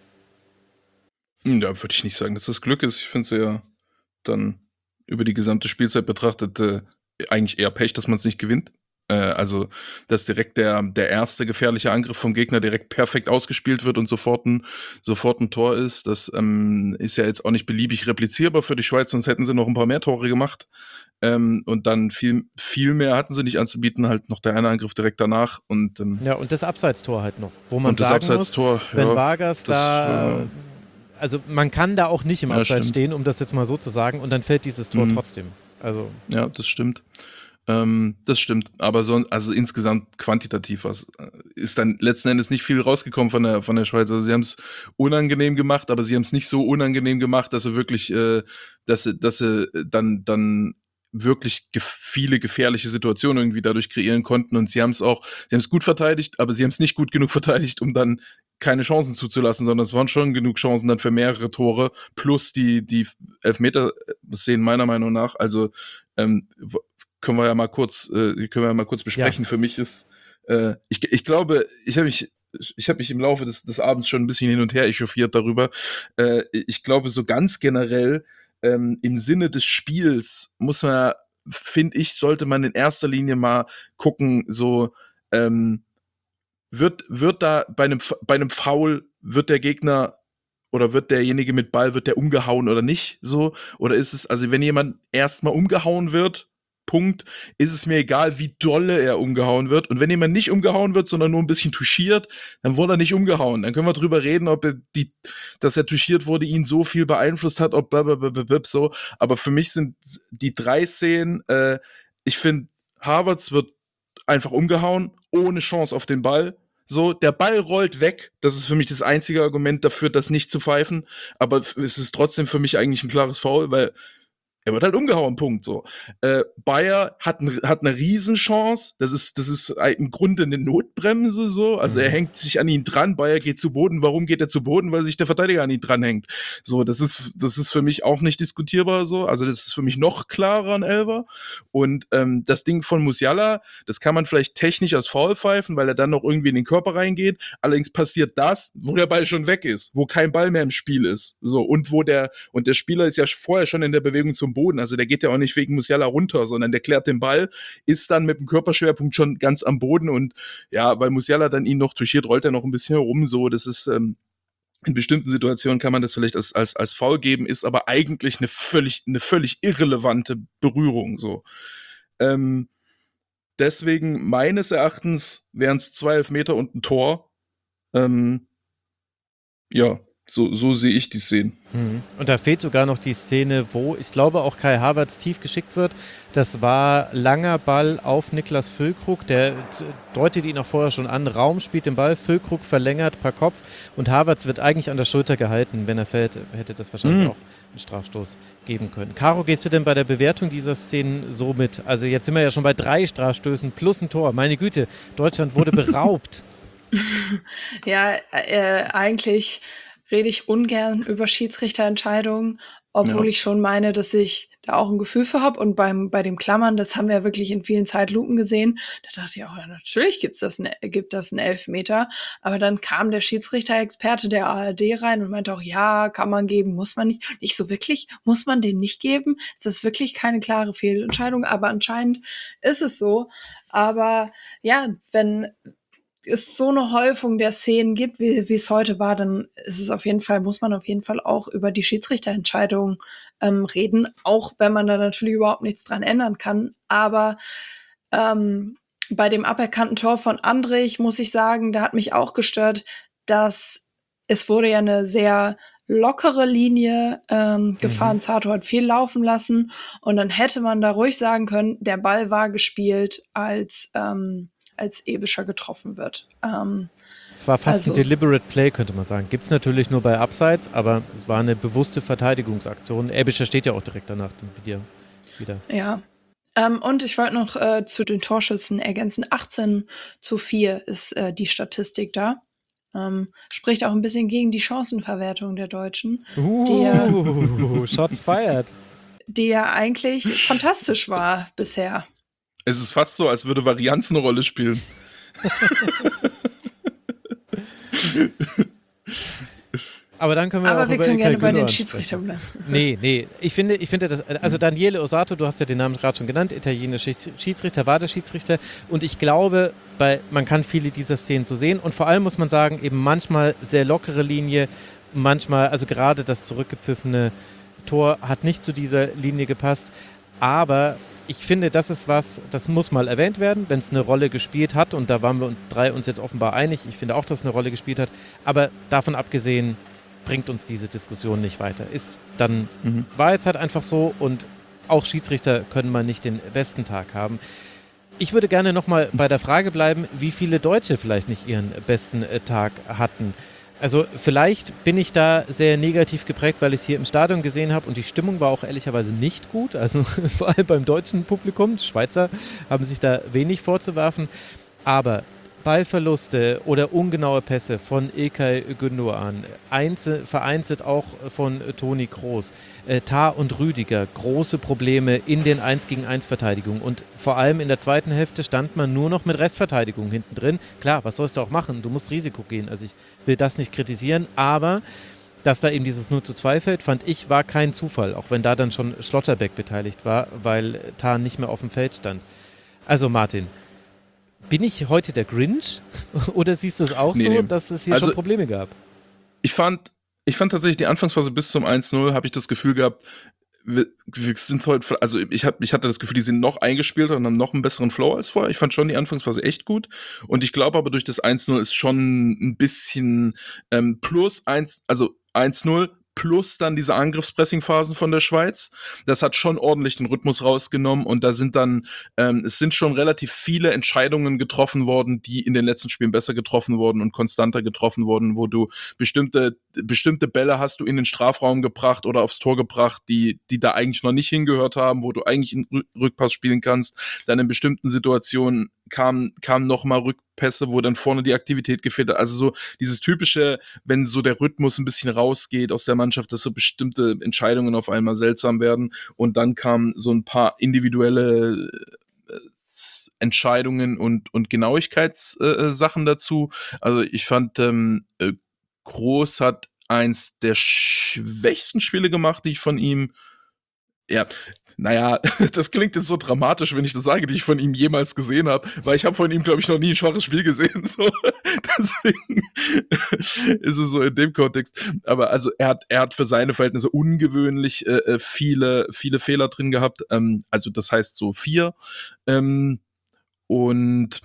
Ja, würde ich nicht sagen, dass das Glück ist. Ich finde es ja dann über die gesamte Spielzeit betrachtet äh, eigentlich eher Pech, dass man es nicht gewinnt. Äh, also, dass direkt der, der erste gefährliche Angriff vom Gegner direkt perfekt ausgespielt wird und sofort ein, sofort ein Tor ist. Das ähm, ist ja jetzt auch nicht beliebig replizierbar für die Schweiz, sonst hätten sie noch ein paar mehr Tore gemacht. Ähm, und dann viel, viel mehr hatten sie nicht anzubieten, halt noch der eine Angriff direkt danach. Und, ähm, Ja, und das Abseitstor halt noch, wo man und das sagen muss, Abseitstor, wenn ja, Vargas das, da, äh, also man kann da auch nicht im Ja, Abseits stimmt. stehen, um das jetzt mal so zu sagen, und dann fällt dieses Tor Mhm. trotzdem. Also Ja, das stimmt. Ähm, das stimmt. Aber so, also insgesamt quantitativ was äh, ist dann letzten Endes nicht viel rausgekommen von der von der Schweiz. Also sie haben es unangenehm gemacht, aber sie haben es nicht so unangenehm gemacht, dass sie wirklich, äh, dass sie, dass sie dann dann wirklich gef viele gefährliche Situationen irgendwie dadurch kreieren konnten. Und sie haben es auch, sie haben es gut verteidigt, aber sie haben es nicht gut genug verteidigt, um dann keine Chancen zuzulassen, sondern es waren schon genug Chancen dann für mehrere Tore plus die die Elfmeter-Szenen meiner Meinung nach. Also ähm, w- können wir ja mal kurz, äh, können wir ja mal kurz besprechen. Für mich ist, äh, ich, ich glaube, ich habe mich, ich habe mich im Laufe des, des Abends schon ein bisschen hin und her echauffiert darüber. Äh, ich glaube, so ganz generell ähm, im Sinne des Spiels muss man, finde ich, sollte man in erster Linie mal gucken, so ähm, wird, wird da bei einem, bei einem Foul, wird der Gegner oder wird derjenige mit Ball, wird der umgehauen oder nicht so? Oder ist es, also wenn jemand erstmal umgehauen wird, Punkt, ist es mir egal, wie dolle er umgehauen wird. Und wenn jemand nicht umgehauen wird, sondern nur ein bisschen touchiert, dann wurde er nicht umgehauen. Dann können wir drüber reden, ob er die, dass er touchiert wurde, ihn so viel beeinflusst hat, ob blablabla, so. Aber für mich sind die drei Szenen, äh, ich finde, Havertz wird einfach umgehauen, ohne Chance auf den Ball. So, der Ball rollt weg. Das ist für mich das einzige Argument dafür, das nicht zu pfeifen. Aber es ist trotzdem für mich eigentlich ein klares Foul, weil Er wird halt umgehauen, Punkt, so. Äh, Bayer hat, n, hat eine Riesenchance, das ist, das ist im Grunde eine Notbremse, so, also mhm. er hängt sich an ihn dran, Bayer geht zu Boden, warum geht er zu Boden? Weil sich der Verteidiger an ihn dranhängt. So, das ist, das ist für mich auch nicht diskutierbar, so, also das ist für mich noch klarer ein Elfer. Und ähm, das Ding von Musiala, das kann man vielleicht technisch als Foul pfeifen, weil er dann noch irgendwie in den Körper reingeht, allerdings passiert das, wo der Ball schon weg ist, wo kein Ball mehr im Spiel ist, so, und wo der, und der Spieler ist ja vorher schon in der Bewegung zum Boden, also der geht ja auch nicht wegen Musiala runter, sondern der klärt den Ball, ist dann mit dem Körperschwerpunkt schon ganz am Boden und ja, weil Musiala dann ihn noch touchiert, rollt er noch ein bisschen herum, so, das ist, ähm, in bestimmten Situationen kann man das vielleicht als, als, als Foul geben, ist aber eigentlich eine völlig, eine völlig irrelevante Berührung, so. Ähm, deswegen, meines Erachtens, wären es zwei Elfmeter und ein Tor, ähm, ja, So, so sehe ich die Szene. Mhm. Und da fehlt sogar noch die Szene, wo ich glaube auch Kai Havertz tief geschickt wird. Das war langer Ball auf Niklas Füllkrug. Der deutet ihn auch vorher schon an. Raum spielt den Ball. Füllkrug verlängert per Kopf. Und Havertz wird eigentlich an der Schulter gehalten. Wenn er fällt, hätte das wahrscheinlich mhm. auch einen Strafstoß geben können. Caro, gehst du denn bei der Bewertung dieser Szenen so mit? Also jetzt sind wir ja schon bei drei Strafstößen plus ein Tor. Meine Güte, Deutschland wurde beraubt. Ja, äh, eigentlich rede ich ungern über Schiedsrichterentscheidungen, obwohl ja. ich schon meine, dass ich da auch ein Gefühl für habe. Und beim bei dem Klammern, das haben wir ja wirklich in vielen Zeitlupen gesehen, da dachte ich auch, ja, natürlich gibt's das, ne, gibt das einen Elfmeter. Aber dann kam der Schiedsrichter-Experte der A R D rein und meinte auch, ja, kann man geben, muss man nicht. Nicht so wirklich, muss man den nicht geben? Ist das wirklich keine klare Fehlentscheidung? Aber anscheinend ist es so. Aber ja, wenn es so eine Häufung der Szenen gibt, wie wie es heute war, dann ist es auf jeden Fall, muss man auf jeden Fall auch über die Schiedsrichterentscheidung ähm, reden, auch wenn man da natürlich überhaupt nichts dran ändern kann. Aber ähm, bei dem aberkannten Tor von Andrich muss ich sagen, da hat mich auch gestört, dass es wurde ja eine sehr lockere Linie ähm, gefahren. Mhm. Sato hat viel laufen lassen und dann hätte man da ruhig sagen können, der Ball war gespielt, als ähm, als Ebischer getroffen wird. Ähm, es war fast also, ein deliberate Play, könnte man sagen. Gibt es natürlich nur bei Abseits, aber es war eine bewusste Verteidigungsaktion. Ebischer steht ja auch direkt danach wieder. wieder. Ja. Ähm, und ich wollte noch äh, zu den Torschüssen ergänzen. achtzehn zu vier ist äh, die Statistik da. Ähm, spricht auch ein bisschen gegen die Chancenverwertung der Deutschen. Uh, die ja, Shots fired. Die ja eigentlich fantastisch war bisher. Es ist fast so, als würde Varianz eine Rolle spielen. Aber dann können wir Aber auch wir über können Ilkay gerne bei den Gündoğan Schiedsrichtern bleiben. Nee, nee. Ich finde, ich finde das, also Daniele Osato, du hast ja den Namen gerade schon genannt, italienischer Schiedsrichter, war der Schiedsrichter. Und ich glaube, bei, man kann viele dieser Szenen so sehen. Und vor allem muss man sagen, eben manchmal sehr lockere Linie, manchmal, also gerade das zurückgepfiffene Tor hat nicht zu dieser Linie gepasst. Aber ich finde, das ist was, das muss mal erwähnt werden, wenn es eine Rolle gespielt hat. Und da waren wir uns drei uns jetzt offenbar einig. Ich finde auch, dass es eine Rolle gespielt hat. Aber davon abgesehen bringt uns diese Diskussion nicht weiter. Ist dann, mhm. war jetzt halt einfach so. Und auch Schiedsrichter können mal nicht den besten Tag haben. Ich würde gerne nochmal bei der Frage bleiben, wie viele Deutsche vielleicht nicht ihren besten äh, Tag hatten. Also vielleicht bin ich da sehr negativ geprägt, weil ich es hier im Stadion gesehen habe und die Stimmung war auch ehrlicherweise nicht gut, also vor allem beim deutschen Publikum. Die Schweizer haben sich da wenig vorzuwerfen, aber Ballverluste oder ungenaue Pässe von Ilkay Gündoğan, vereinzelt auch von Toni Kroos, äh, Tah und Rüdiger, große Probleme in den eins gegen eins Verteidigungen und vor allem in der zweiten Hälfte stand man nur noch mit Restverteidigung hinten drin. Klar, was sollst du auch machen? Du musst Risiko gehen. Also ich will das nicht kritisieren, aber dass da eben dieses null zu zwei fällt, fand ich, war kein Zufall, auch wenn da dann schon Schlotterbeck beteiligt war, weil Tah nicht mehr auf dem Feld stand. Also Martin, bin ich heute der Grinch? Oder siehst du es auch nee, so, nee. dass es hier also, schon Probleme gab? Ich fand, ich fand tatsächlich die Anfangsphase bis zum eins null, habe ich das Gefühl gehabt, wir, wir sind heute, also ich, hab, ich hatte das Gefühl, die sind noch eingespielter und haben noch einen besseren Flow als vorher. Ich fand schon die Anfangsphase echt gut. Und ich glaube aber durch das eins null ist schon ein bisschen ähm, plus eins, also eins null plus dann diese Angriffspressing-Phasen von der Schweiz. Das hat schon ordentlich den Rhythmus rausgenommen und da sind dann, ähm, es sind schon relativ viele Entscheidungen getroffen worden, die in den letzten Spielen besser getroffen wurden und konstanter getroffen wurden, wo du bestimmte, bestimmte Bälle hast du in den Strafraum gebracht oder aufs Tor gebracht, die, die da eigentlich noch nicht hingehört haben, wo du eigentlich einen Rückpass spielen kannst. Dann in bestimmten Situationen kamen kam noch mal Rückpässe, wo dann vorne die Aktivität gefehlt hat. Also so dieses typische, wenn so der Rhythmus ein bisschen rausgeht aus der Mannschaft, dass so bestimmte Entscheidungen auf einmal seltsam werden. Und dann kamen so ein paar individuelle äh, Entscheidungen und, und Genauigkeitssachen äh, dazu. Also ich fand, ähm, Groß hat eins der schwächsten Spiele gemacht, die ich von ihm Ja, naja, das klingt jetzt so dramatisch, wenn ich das sage, die ich von ihm jemals gesehen habe, weil ich habe von ihm, glaube ich, noch nie ein schwaches Spiel gesehen. So. Deswegen ist es so in dem Kontext. Aber also er hat, er hat für seine Verhältnisse ungewöhnlich äh, viele, viele Fehler drin gehabt. Ähm, also das heißt so vier. Ähm, und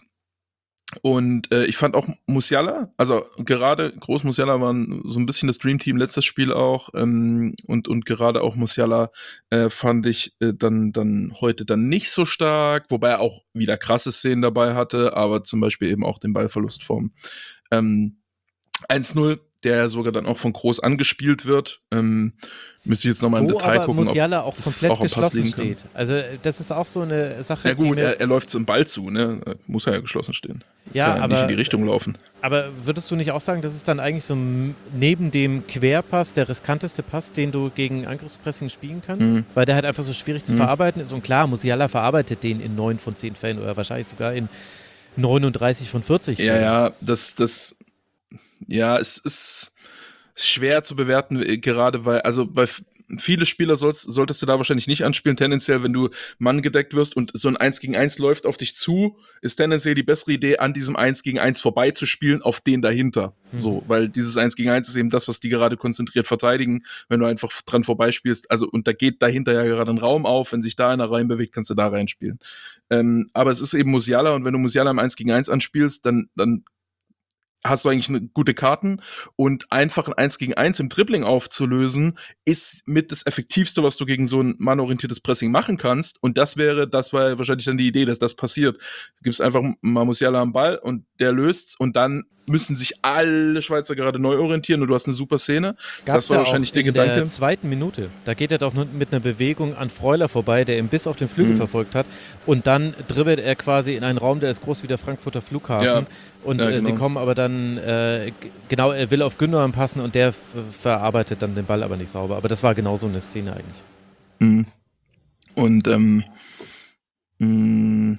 Und äh, ich fand auch Musiala, also gerade Groß Musiala waren so ein bisschen das Dream Team letztes Spiel auch ähm, und und gerade auch Musiala äh, fand ich äh, dann dann heute dann nicht so stark, wobei er auch wieder krasse Szenen dabei hatte, aber zum Beispiel eben auch den Ballverlust vom ähm, eins null, der sogar dann auch von Groß angespielt wird. Ähm, müsste ich jetzt nochmal im Wo Detail aber gucken, Musiala ob auch das komplett auch am Pass geschlossen liegen kann. steht. Also äh, das ist auch so eine Sache, Ja gut, die mir, er, er läuft zum Ball zu, ne? Muss er ja geschlossen stehen. Ja, Kann er aber- nicht in die Richtung laufen. aber würdest du nicht auch sagen, das ist dann eigentlich so m- neben dem Querpass der riskanteste Pass, den du gegen Angriffspressing spielen kannst? Mhm. Weil der halt einfach so schwierig zu Mhm. verarbeiten ist. Und klar, Musiala verarbeitet den in neun von zehn Fällen oder wahrscheinlich sogar in neununddreißig von vierzig Ja, Fällen. ja, das, das, ja, es ist schwer zu bewerten, äh, gerade weil, also bei f- viele Spieler sollst, solltest du da wahrscheinlich nicht anspielen. Tendenziell, wenn du Mann gedeckt wirst und so ein eins gegen eins läuft auf dich zu, ist tendenziell die bessere Idee, an diesem eins gegen eins vorbeizuspielen auf den dahinter. Mhm. So, weil dieses eins gegen eins ist eben das, was die gerade konzentriert verteidigen. Wenn du einfach dran vorbeispielst, also und da geht dahinter ja gerade ein Raum auf, wenn sich da einer reinbewegt, kannst du da reinspielen. Ähm, aber es ist eben Musiala und wenn du Musiala im eins gegen eins anspielst, dann, dann hast du eigentlich eine gute Karten und einfach ein eins gegen eins im Dribbling aufzulösen, ist mit das Effektivste, was du gegen so ein mannorientiertes Pressing machen kannst. Und das wäre, das war wahrscheinlich dann die Idee, dass das passiert. Du gibst einfach mal Musiala am Ball und der löst's und dann müssen sich alle Schweizer gerade neu orientieren und du hast eine super Szene. Gab's das war ja wahrscheinlich auch der in Gedanke. der zweiten Minute. Da geht er doch nur mit einer Bewegung an Freuler vorbei, der ihn bis auf den Flügel Mhm. verfolgt hat. Und dann dribbelt er quasi in einen Raum, der ist groß wie der Frankfurter Flughafen. Ja. Und Ja, äh, sie genau. kommen aber dann, äh, g- genau, er will auf Gündogan passen und der f- verarbeitet dann den Ball aber nicht sauber. Aber das war genau so eine Szene eigentlich. Mhm. Und ähm, mh,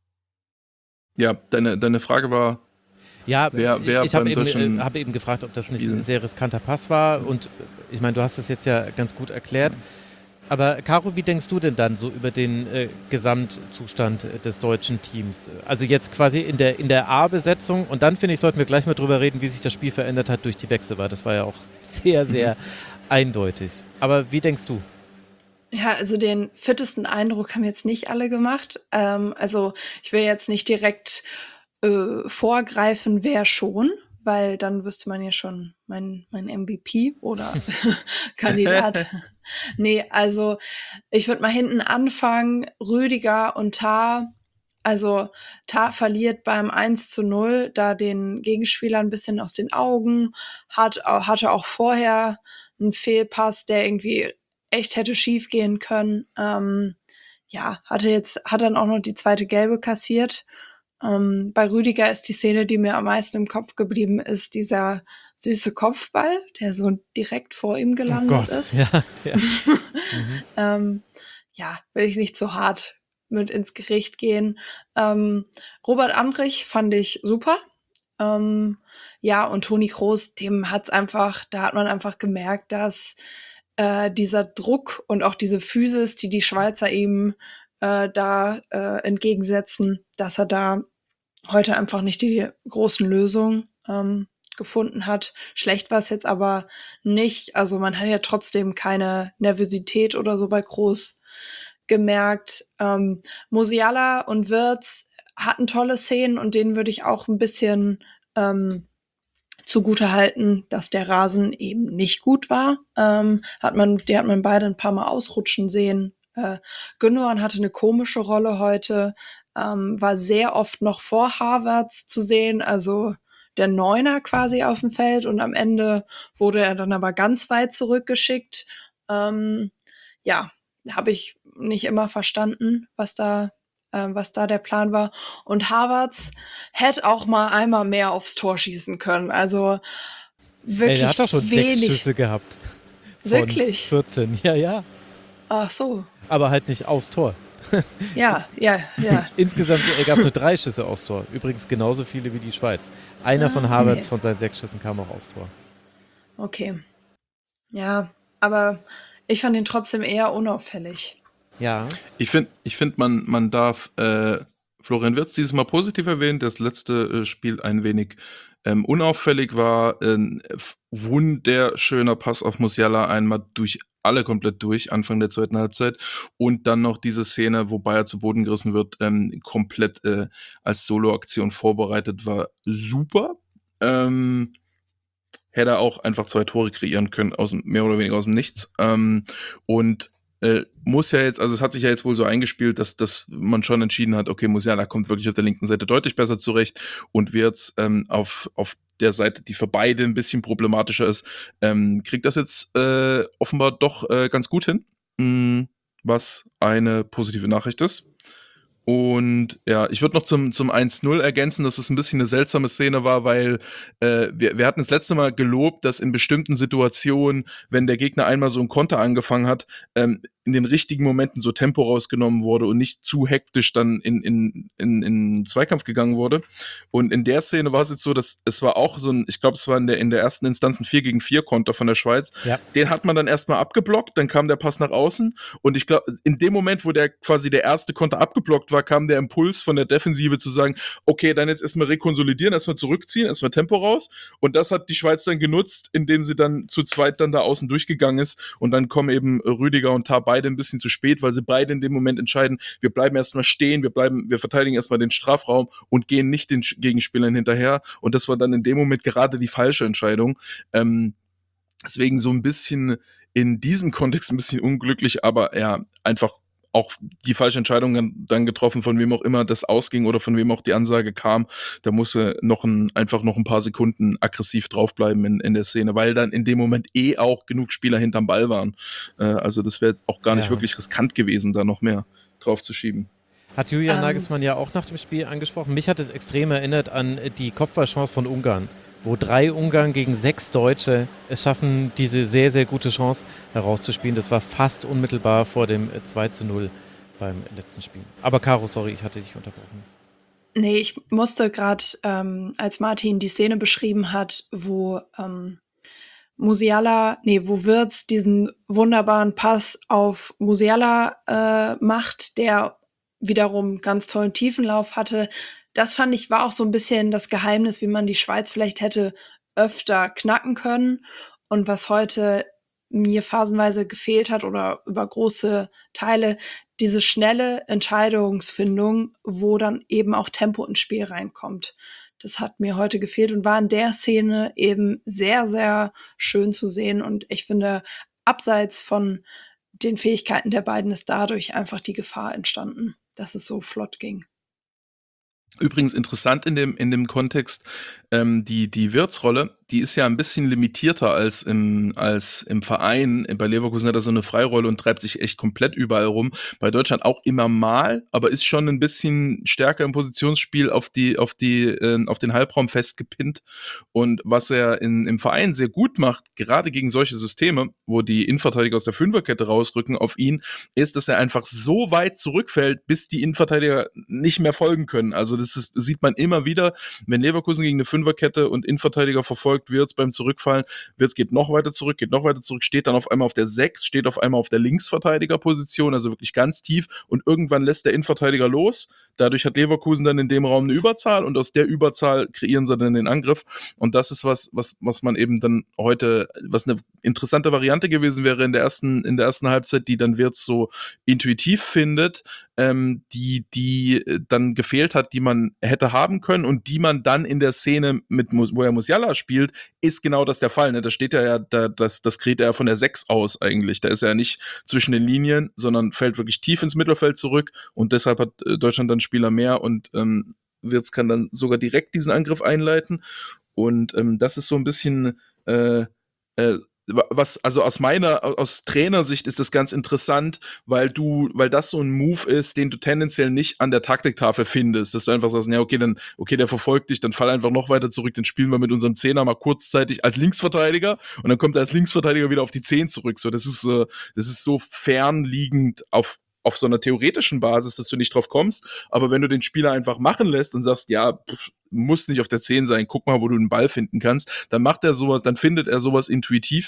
ja, deine, deine Frage war, Ja, Wer- wer ich habe beim eben, deutschen äh, hab eben gefragt, ob das nicht Spiel- ein sehr riskanter Pass war. Und äh, ich meine, du hast es jetzt ja ganz gut erklärt. Aber Caro, wie denkst du denn dann so über den äh, Gesamtzustand äh, des deutschen Teams? Also jetzt quasi in der, in der A-Besetzung und dann finde ich, sollten wir gleich mal drüber reden, wie sich das Spiel verändert hat durch die Wechsel, weil das war ja auch sehr, sehr eindeutig. Aber wie denkst du? Ja, also den fittesten Eindruck haben jetzt nicht alle gemacht. Ähm, also ich will jetzt nicht direkt äh, vorgreifen, wer schon, weil dann wüsste man ja schon mein, mein M V P oder Kandidat. Nee, also ich würde mal hinten anfangen. Rüdiger und Tah. Also Tah verliert beim eins zu null da den Gegenspieler ein bisschen aus den Augen, hat, au- hatte auch vorher einen Fehlpass, der irgendwie echt hätte schief gehen können. Ähm, ja, hatte jetzt, hat dann auch noch die zweite Gelbe kassiert. Ähm, bei Rüdiger ist die Szene, die mir am meisten im Kopf geblieben ist, dieser süße Kopfball, der so direkt vor ihm gelandet ist. Ja, ja. Mhm. Ähm, ja, will ich nicht zu hart mit ins Gericht gehen. Ähm, Robert Andrich fand ich super. Ähm, ja, und Toni Kroos, dem hat's einfach, da hat man einfach gemerkt, dass äh, dieser Druck und auch diese Physis, die die Schweizer ihm äh, da äh, entgegensetzen, dass er da heute einfach nicht die großen Lösungen ähm, gefunden hat. Schlecht war es jetzt aber nicht. Also man hat ja trotzdem keine Nervosität oder so bei Kroos gemerkt. Ähm, Musiala und Wirtz hatten tolle Szenen und denen würde ich auch ein bisschen ähm, zugutehalten, dass der Rasen eben nicht gut war. Ähm, hat man, die hat man beide ein paar Mal ausrutschen sehen. Äh, Gündogan hatte eine komische Rolle heute, ähm, war sehr oft noch vor Havertz zu sehen, also der Neuner quasi auf dem Feld, und am Ende wurde er dann aber ganz weit zurückgeschickt. Ähm, ja, habe ich nicht immer verstanden, was da äh, was da der Plan war. Und Havertz hätte auch mal einmal mehr aufs Tor schießen können. Also wirklich Ey, der hat doch schon wenig. sechs Schüsse gehabt. Von Wirklich? vierzehn, ja, ja. Ach so. Aber halt nicht aufs Tor. Ja, ja, ja. Insgesamt gab es nur drei Schüsse aufs Tor. Übrigens genauso viele wie die Schweiz. Einer von Havertz okay. von seinen sechs Schüssen kam auch aufs Tor. Okay. Ja, aber ich fand ihn trotzdem eher unauffällig. Ja. Ich finde, ich find, man, man darf äh, Florian Wirtz dieses Mal positiv erwähnen. Das letzte äh, Spiel ein wenig ähm, unauffällig war. Ein wunderschöner Pass auf Musiala, einmal durch alle komplett durch, Anfang der zweiten Halbzeit. Und dann noch diese Szene, wo Bayer zu Boden gerissen wird, ähm, komplett äh, als Solo-Aktion vorbereitet, war super. Ähm, hätte er auch einfach zwei Tore kreieren können, aus dem, mehr oder weniger aus dem Nichts. Ähm, und äh, muss ja jetzt, also es hat sich ja jetzt wohl so eingespielt, dass, dass man schon entschieden hat, okay, Musiala kommt wirklich auf der linken Seite deutlich besser zurecht und Wirtz ähm, auf, auf der Seite, die für beide ein bisschen problematischer ist, ähm, kriegt das jetzt äh, offenbar doch äh, ganz gut hin, mh, was eine positive Nachricht ist. Und ja, ich würde noch zum, zum eins null ergänzen, dass es ein bisschen eine seltsame Szene war, weil äh, wir, wir hatten das letzte Mal gelobt, dass in bestimmten Situationen, wenn der Gegner einmal so einen Konter angefangen hat, ähm, in den richtigen Momenten so Tempo rausgenommen wurde und nicht zu hektisch dann in, in, in, in Zweikampf gegangen wurde. Und in der Szene war es jetzt so, dass es war auch so ein, ich glaube, es war in der, in der ersten Instanz ein vier gegen vier Konter von der Schweiz. Ja. Den hat man dann erstmal abgeblockt, dann kam der Pass nach außen und ich glaube, in dem Moment, wo der quasi der erste Konter abgeblockt war, kam der Impuls von der Defensive zu sagen, okay, dann jetzt erstmal rekonsolidieren, erstmal zurückziehen, erstmal Tempo raus. Und das hat die Schweiz dann genutzt, indem sie dann zu zweit dann da außen durchgegangen ist. Und dann kommen eben Rüdiger und Tah beide ein bisschen zu spät, weil sie beide in dem Moment entscheiden, wir bleiben erstmal stehen, wir bleiben, wir verteidigen erstmal den Strafraum und gehen nicht den Gegenspielern hinterher. Und das war dann in dem Moment gerade die falsche Entscheidung. Ähm, deswegen so ein bisschen in diesem Kontext ein bisschen unglücklich, aber ja, einfach auch die falsche Entscheidung dann, dann getroffen, von wem auch immer das ausging oder von wem auch die Ansage kam. Da musste noch ein, einfach noch ein paar Sekunden aggressiv draufbleiben in, in der Szene, weil dann in dem Moment eh auch genug Spieler hinterm Ball waren. Äh, also das wäre auch gar nicht Ja. wirklich riskant gewesen, da noch mehr drauf zu schieben. Hat Julian Ähm. Nagelsmann ja auch nach dem Spiel angesprochen. Mich hat es extrem erinnert an die Kopfballchance von Ungarn, wo drei Ungarn gegen sechs Deutsche es schaffen, diese sehr, sehr gute Chance herauszuspielen. Das war fast unmittelbar vor dem zwei zu null beim letzten Spiel. Aber Caro, sorry, ich hatte dich unterbrochen. Nee, ich musste gerade, ähm, als Martin die Szene beschrieben hat, wo ähm, Musiala, nee, wo Wirtz diesen wunderbaren Pass auf Musiala äh, macht, der wiederum ganz tollen Tiefenlauf hatte. Das fand ich, war auch so ein bisschen das Geheimnis, wie man die Schweiz vielleicht hätte öfter knacken können. Und was heute mir phasenweise gefehlt hat oder über große Teile, diese schnelle Entscheidungsfindung, wo dann eben auch Tempo ins Spiel reinkommt. Das hat mir heute gefehlt und war in der Szene eben sehr, sehr schön zu sehen. Und ich finde, abseits von den Fähigkeiten der beiden ist dadurch einfach die Gefahr entstanden, dass es so flott ging. Übrigens interessant in dem, in dem Kontext, ähm, die, die Wirtz-Rolle, die ist ja ein bisschen limitierter als im, als im Verein. Bei Leverkusen hat er so eine Freirolle und treibt sich echt komplett überall rum. Bei Deutschland auch immer mal, aber ist schon ein bisschen stärker im Positionsspiel auf die, auf die, äh, auf den Halbraum festgepinnt. Und was er in, im Verein sehr gut macht, gerade gegen solche Systeme, wo die Innenverteidiger aus der Fünferkette rausrücken auf ihn, ist, dass er einfach so weit zurückfällt, bis die Innenverteidiger nicht mehr folgen können. Also das ist, sieht man immer wieder, wenn Leverkusen gegen eine Fünferkette und Innenverteidiger verfolgt wird beim Zurückfallen. Wirtz geht noch weiter zurück, geht noch weiter zurück, steht dann auf einmal auf der sechs, steht auf einmal auf der Linksverteidigerposition, also wirklich ganz tief und irgendwann lässt der Innenverteidiger los. Dadurch hat Leverkusen dann in dem Raum eine Überzahl und aus der Überzahl kreieren sie dann den Angriff. Und das ist was, was, was man eben dann heute, was eine interessante Variante gewesen wäre in der ersten, in der ersten Halbzeit, die dann Wirtz so intuitiv findet, ähm, die, die dann gefehlt hat, die man hätte haben können und die man dann in der Szene, mit wo er Musiala spielt, ist genau das der Fall. Ne? Da steht er ja, da, das, das kreiert er ja von der sechs aus eigentlich. Da ist er ja nicht zwischen den Linien, sondern fällt wirklich tief ins Mittelfeld zurück und deshalb hat Deutschland dann Spieler mehr und ähm, Wirtz kann dann sogar direkt diesen Angriff einleiten und ähm, das ist so ein bisschen äh, äh, was, also aus meiner, aus Trainersicht ist das ganz interessant, weil du, weil das so ein Move ist, den du tendenziell nicht an der Taktiktafel findest, dass du einfach sagst, ja, okay, dann, okay, der verfolgt dich, dann fall einfach noch weiter zurück, dann spielen wir mit unserem Zehner mal kurzzeitig als Linksverteidiger und dann kommt er als Linksverteidiger wieder auf die Zehn zurück, so, das ist, äh, das ist so fernliegend auf, auf so einer theoretischen Basis, dass du nicht drauf kommst, aber wenn du den Spieler einfach machen lässt und sagst, ja, pff, muss nicht auf der zehn sein, guck mal, wo du den Ball finden kannst, dann macht er sowas, dann findet er sowas intuitiv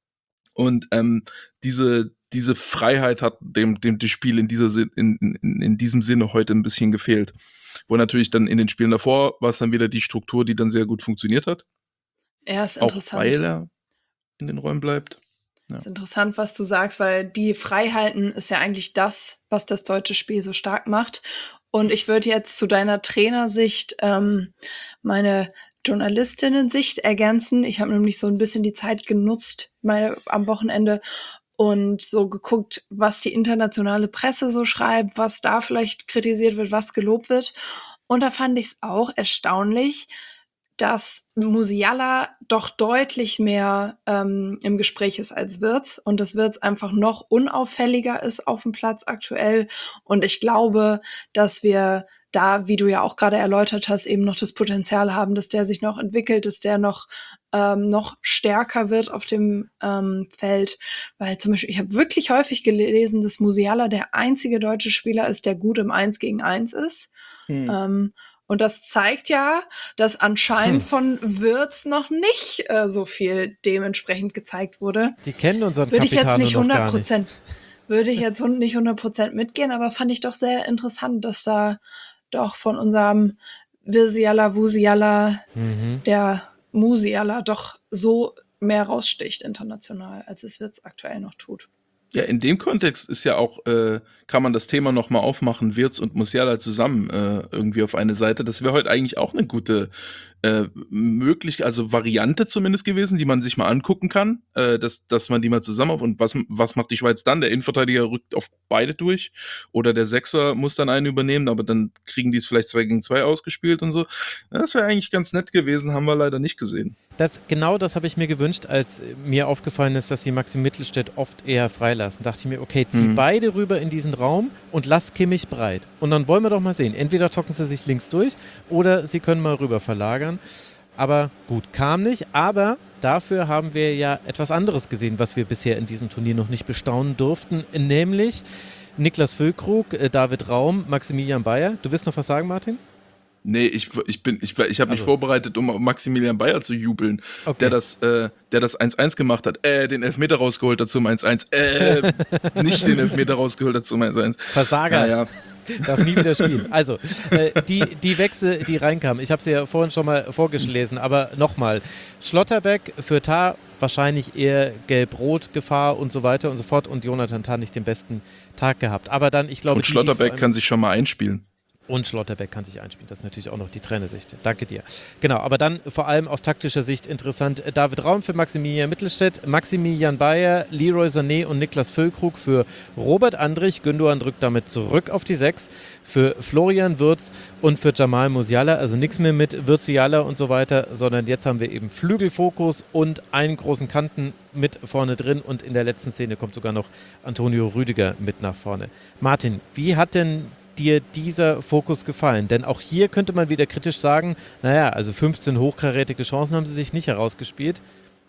und ähm, diese diese Freiheit hat dem dem das Spiel in dieser in, in in diesem Sinne heute ein bisschen gefehlt, wo natürlich dann in den Spielen davor war es dann wieder die Struktur, die dann sehr gut funktioniert hat. Ja, ist Auch interessant. weil er in den Räumen bleibt. Ja. Ist interessant, was du sagst, weil die Freiheiten ist ja eigentlich das, was das deutsche Spiel so stark macht. Und ich würde jetzt zu deiner Trainersicht ähm, meine Journalistinnen-Sicht ergänzen. Ich habe nämlich so ein bisschen die Zeit genutzt meine, am Wochenende und so geguckt, was die internationale Presse so schreibt, was da vielleicht kritisiert wird, was gelobt wird. Und da fand ich es auch erstaunlich, dass Musiala doch deutlich mehr ähm, im Gespräch ist als Wirtz und dass Wirtz einfach noch unauffälliger ist auf dem Platz aktuell. Und ich glaube, dass wir da, wie du ja auch gerade erläutert hast, eben noch das Potenzial haben, dass der sich noch entwickelt, dass der noch ähm, noch stärker wird auf dem ähm, Feld. Weil zum Beispiel, ich habe wirklich häufig gelesen, dass Musiala der einzige deutsche Spieler ist, der gut im Eins gegen Eins ist. Hm. Ähm, Und das zeigt ja, dass anscheinend hm. von Wirtz noch nicht äh, so viel dementsprechend gezeigt wurde. Die kennen unseren Würde ich jetzt nicht Capitano noch hundert Prozent, würde ich jetzt nicht hundert Prozent mitgehen, aber fand ich doch sehr interessant, dass da doch von unserem Virsiala, Wusiala, mhm. der Musiala doch so mehr raussticht international, als es Wirtz aktuell noch tut. Ja, in dem Kontext ist ja auch, äh, kann man das Thema nochmal aufmachen, Wirtz und Musiala zusammen äh, irgendwie auf eine Seite. Das wäre heute eigentlich auch eine gute äh, möglich, also Variante zumindest gewesen, die man sich mal angucken kann, äh, dass, dass man die mal zusammen auf und was, was macht die Schweiz dann? Der Innenverteidiger rückt auf beide durch oder der Sechser muss dann einen übernehmen, aber dann kriegen die es vielleicht zwei gegen zwei ausgespielt und so. Das wäre eigentlich ganz nett gewesen, haben wir leider nicht gesehen. Das, genau das habe ich mir gewünscht, als mir aufgefallen ist, dass sie Maxi Mittelstädt oft eher freilassen. Dachte ich mir, okay, zieh mhm. beide rüber in diesen Raum und lass Kimmich breit. Und dann wollen wir doch mal sehen. Entweder zocken sie sich links durch oder sie können mal rüber verlagern. Aber gut, kam nicht. Aber dafür haben wir ja etwas anderes gesehen, was wir bisher in diesem Turnier noch nicht bestaunen durften. Nämlich Niklas Füllkrug, David Raum, Maximilian Bayer. Du willst noch was sagen, Martin? Nee, ich, ich bin, ich, ich habe mich also. vorbereitet, um Maximilian Bayer zu jubeln, okay. der das, äh, der das eins eins gemacht hat, äh, den Elfmeter rausgeholt hat zum eins eins, äh, nicht den Elfmeter rausgeholt hat zum eins eins. Versager. Ja, ja. Darf nie wieder spielen. Also, äh, die, die Wechsel, die reinkamen, ich habe sie ja vorhin schon mal vorgelesen, aber nochmal, Schlotterbeck für Tah wahrscheinlich eher Gelb-Rot Gefahr und so weiter und so fort und Jonathan Tah nicht den besten Tag gehabt. Aber dann, ich glaube... Und Schlotterbeck die, die kann sich schon mal einspielen. Und Schlotterbeck kann sich einspielen. Das ist natürlich auch noch die Trainersicht. Danke dir. Genau, aber dann vor allem aus taktischer Sicht interessant. David Raum für Maximilian Mittelstädt, Maximilian Bayer, Leroy Sané und Niklas Füllkrug für Robert Andrich. Gündogan drückt damit zurück auf die sechs. Für Florian Wirtz und für Jamal Musiala. Also nichts mehr mit Wirziala und so weiter, sondern jetzt haben wir eben Flügelfokus und einen großen Kanten mit vorne drin. Und in der letzten Szene kommt sogar noch Antonio Rüdiger mit nach vorne. Martin, wie hat denn dir dieser Fokus gefallen? Denn auch hier könnte man wieder kritisch sagen, naja, also fünfzehn hochkarätige Chancen haben sie sich nicht herausgespielt,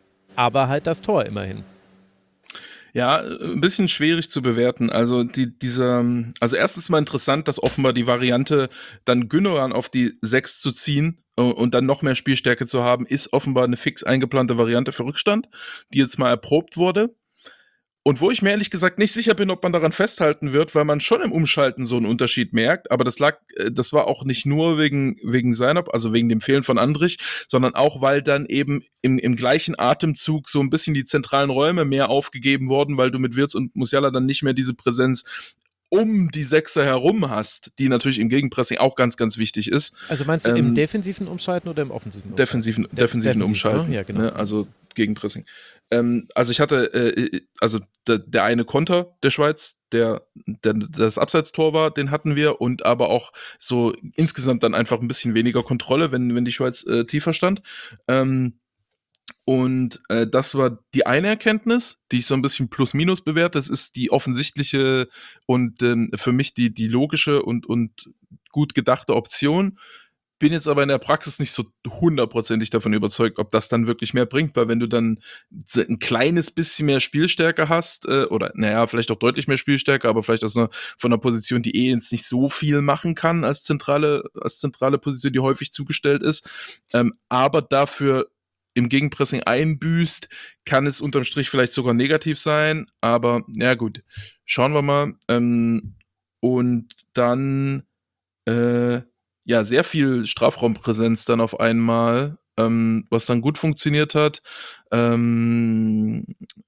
aber halt das Tor immerhin. Ja, ein bisschen schwierig zu bewerten. Also die, dieser, also erstens mal interessant, dass offenbar die Variante, dann Gündogan auf die sechs zu ziehen und dann noch mehr Spielstärke zu haben, ist offenbar eine fix eingeplante Variante für Rückstand, die jetzt mal erprobt wurde. Und wo ich mir ehrlich gesagt nicht sicher bin, ob man daran festhalten wird, weil man schon im Umschalten so einen Unterschied merkt, aber das lag, das war auch nicht nur wegen, wegen seiner, also wegen dem Fehlen von Andrich, sondern auch, weil dann eben im, im gleichen Atemzug so ein bisschen die zentralen Räume mehr aufgegeben wurden, weil du mit Wirtz und Musiala dann nicht mehr diese Präsenz um die Sechser herum hast, die natürlich im Gegenpressing auch ganz, ganz wichtig ist. Also meinst du ähm, im defensiven Umschalten oder im offensiven Umschalten? Defensiven, De- defensiven defensiv, Umschalten, ne? Ja, genau. ne? Also Gegenpressing. Ähm, also ich hatte, äh, also der, der eine Konter der Schweiz, der, der das Abseitstor war, den hatten wir, und aber auch so insgesamt dann einfach ein bisschen weniger Kontrolle, wenn, wenn die Schweiz äh, tiefer stand. Ähm, Und äh, das war die eine Erkenntnis, die ich so ein bisschen plus-minus bewerte. Das ist die offensichtliche und ähm, für mich die, die logische und, und gut gedachte Option. Bin jetzt aber in der Praxis nicht so hundertprozentig davon überzeugt, ob das dann wirklich mehr bringt, weil wenn du dann ein kleines bisschen mehr Spielstärke hast, äh, oder naja, vielleicht auch deutlich mehr Spielstärke, aber vielleicht aus einer, von einer Position, die eh jetzt nicht so viel machen kann als zentrale, als zentrale Position, die häufig zugestellt ist, ähm, aber dafür im Gegenpressing einbüßt, kann es unterm Strich vielleicht sogar negativ sein, aber ja gut, schauen wir mal. Ähm, und dann äh, ja, sehr viel Strafraumpräsenz dann auf einmal, ähm, was dann gut funktioniert hat. Ähm,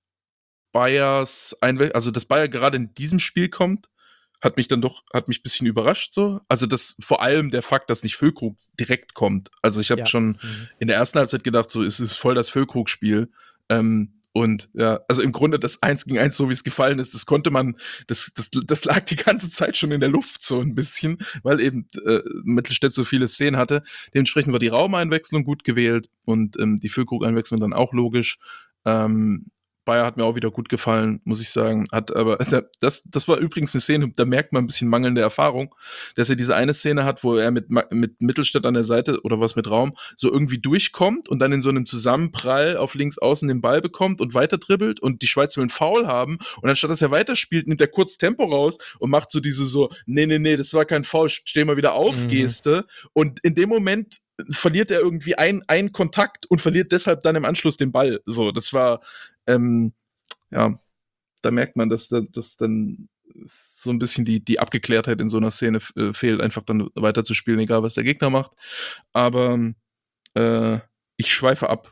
Bayers Einwe- also dass Bayer gerade in diesem Spiel kommt, hat mich dann doch, hat mich ein bisschen überrascht so. Also das vor allem der Fakt, dass nicht Füllkrug direkt kommt. Also ich habe Ja. schon Mhm. in der ersten Halbzeit gedacht, so es ist voll das Füllkrug-Spiel. Ähm, und ja, also im Grunde das eins gegen eins, so wie es gefallen ist, das konnte man, das, das, das lag die ganze Zeit schon in der Luft so ein bisschen, weil eben äh, Mittelstädt so viele Szenen hatte. Dementsprechend war die Raumeinwechslung gut gewählt und ähm, die Füllkrug-Einwechslung dann auch logisch. Ähm, Bayer hat mir auch wieder gut gefallen, muss ich sagen. Hat aber, das, das war übrigens eine Szene, da merkt man ein bisschen mangelnde Erfahrung, dass er diese eine Szene hat, wo er mit, mit Mittelstädt an der Seite oder was mit Raum so irgendwie durchkommt und dann in so einem Zusammenprall auf links außen den Ball bekommt und weiter dribbelt und die Schweiz will einen Foul haben und anstatt dass er weiterspielt, nimmt er kurz Tempo raus und macht so diese so, nee, nee, nee, das war kein Foul, steh mal wieder auf, Mhm. Geste. Und in dem Moment verliert er irgendwie ein, einen Kontakt und verliert deshalb dann im Anschluss den Ball. So, das war, ähm, ja, da merkt man, dass, dass dann so ein bisschen die, die Abgeklärtheit in so einer Szene äh, fehlt, einfach dann weiter zu spielen, egal was der Gegner macht. Aber äh, ich schweife ab.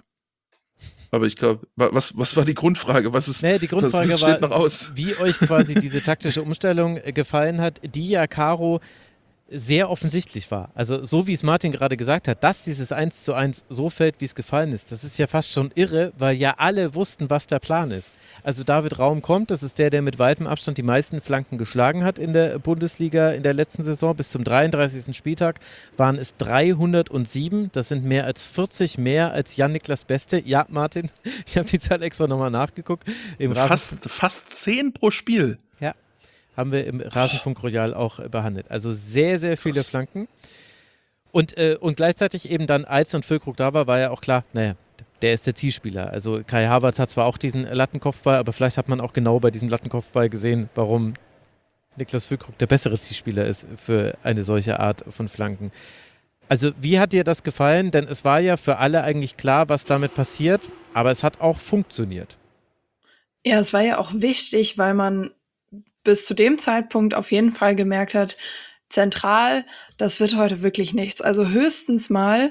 Aber ich glaube, was, was war die Grundfrage? Was ist, Nee, die Grundfrage was, was steht war, noch aus? wie euch quasi diese taktische Umstellung äh, gefallen hat, die ja Caro sehr offensichtlich war. Also so wie es Martin gerade gesagt hat, dass dieses eins zu eins so fällt, wie es gefallen ist, das ist ja fast schon irre, weil ja alle wussten, was der Plan ist. Also David Raum kommt, das ist der, der mit weitem Abstand die meisten Flanken geschlagen hat in der Bundesliga in der letzten Saison. Bis zum dreiunddreißigsten Spieltag waren es dreihundertsieben. Das sind mehr als vierzig mehr als Jan-Niklas Beste. Ja, Martin, ich habe die Zahl extra nochmal nachgeguckt. Im fast, fast zehn pro Spiel. Ja. Haben wir im Rasenfunk Royal auch äh, behandelt. Also sehr, sehr viele Krass. Flanken. Und, äh, und gleichzeitig eben dann, als und Füllkrug da war, war ja auch klar, naja, der ist der Zielspieler. Also Kai Havertz hat zwar auch diesen Lattenkopfball, aber vielleicht hat man auch genau bei diesem Lattenkopfball gesehen, warum Niklas Füllkrug der bessere Zielspieler ist für eine solche Art von Flanken. Also wie hat dir das gefallen? Denn es war ja für alle eigentlich klar, was damit passiert, aber es hat auch funktioniert. Ja, es war ja auch wichtig, weil man bis zu dem Zeitpunkt auf jeden Fall gemerkt hat, zentral, das wird heute wirklich nichts. Also höchstens mal,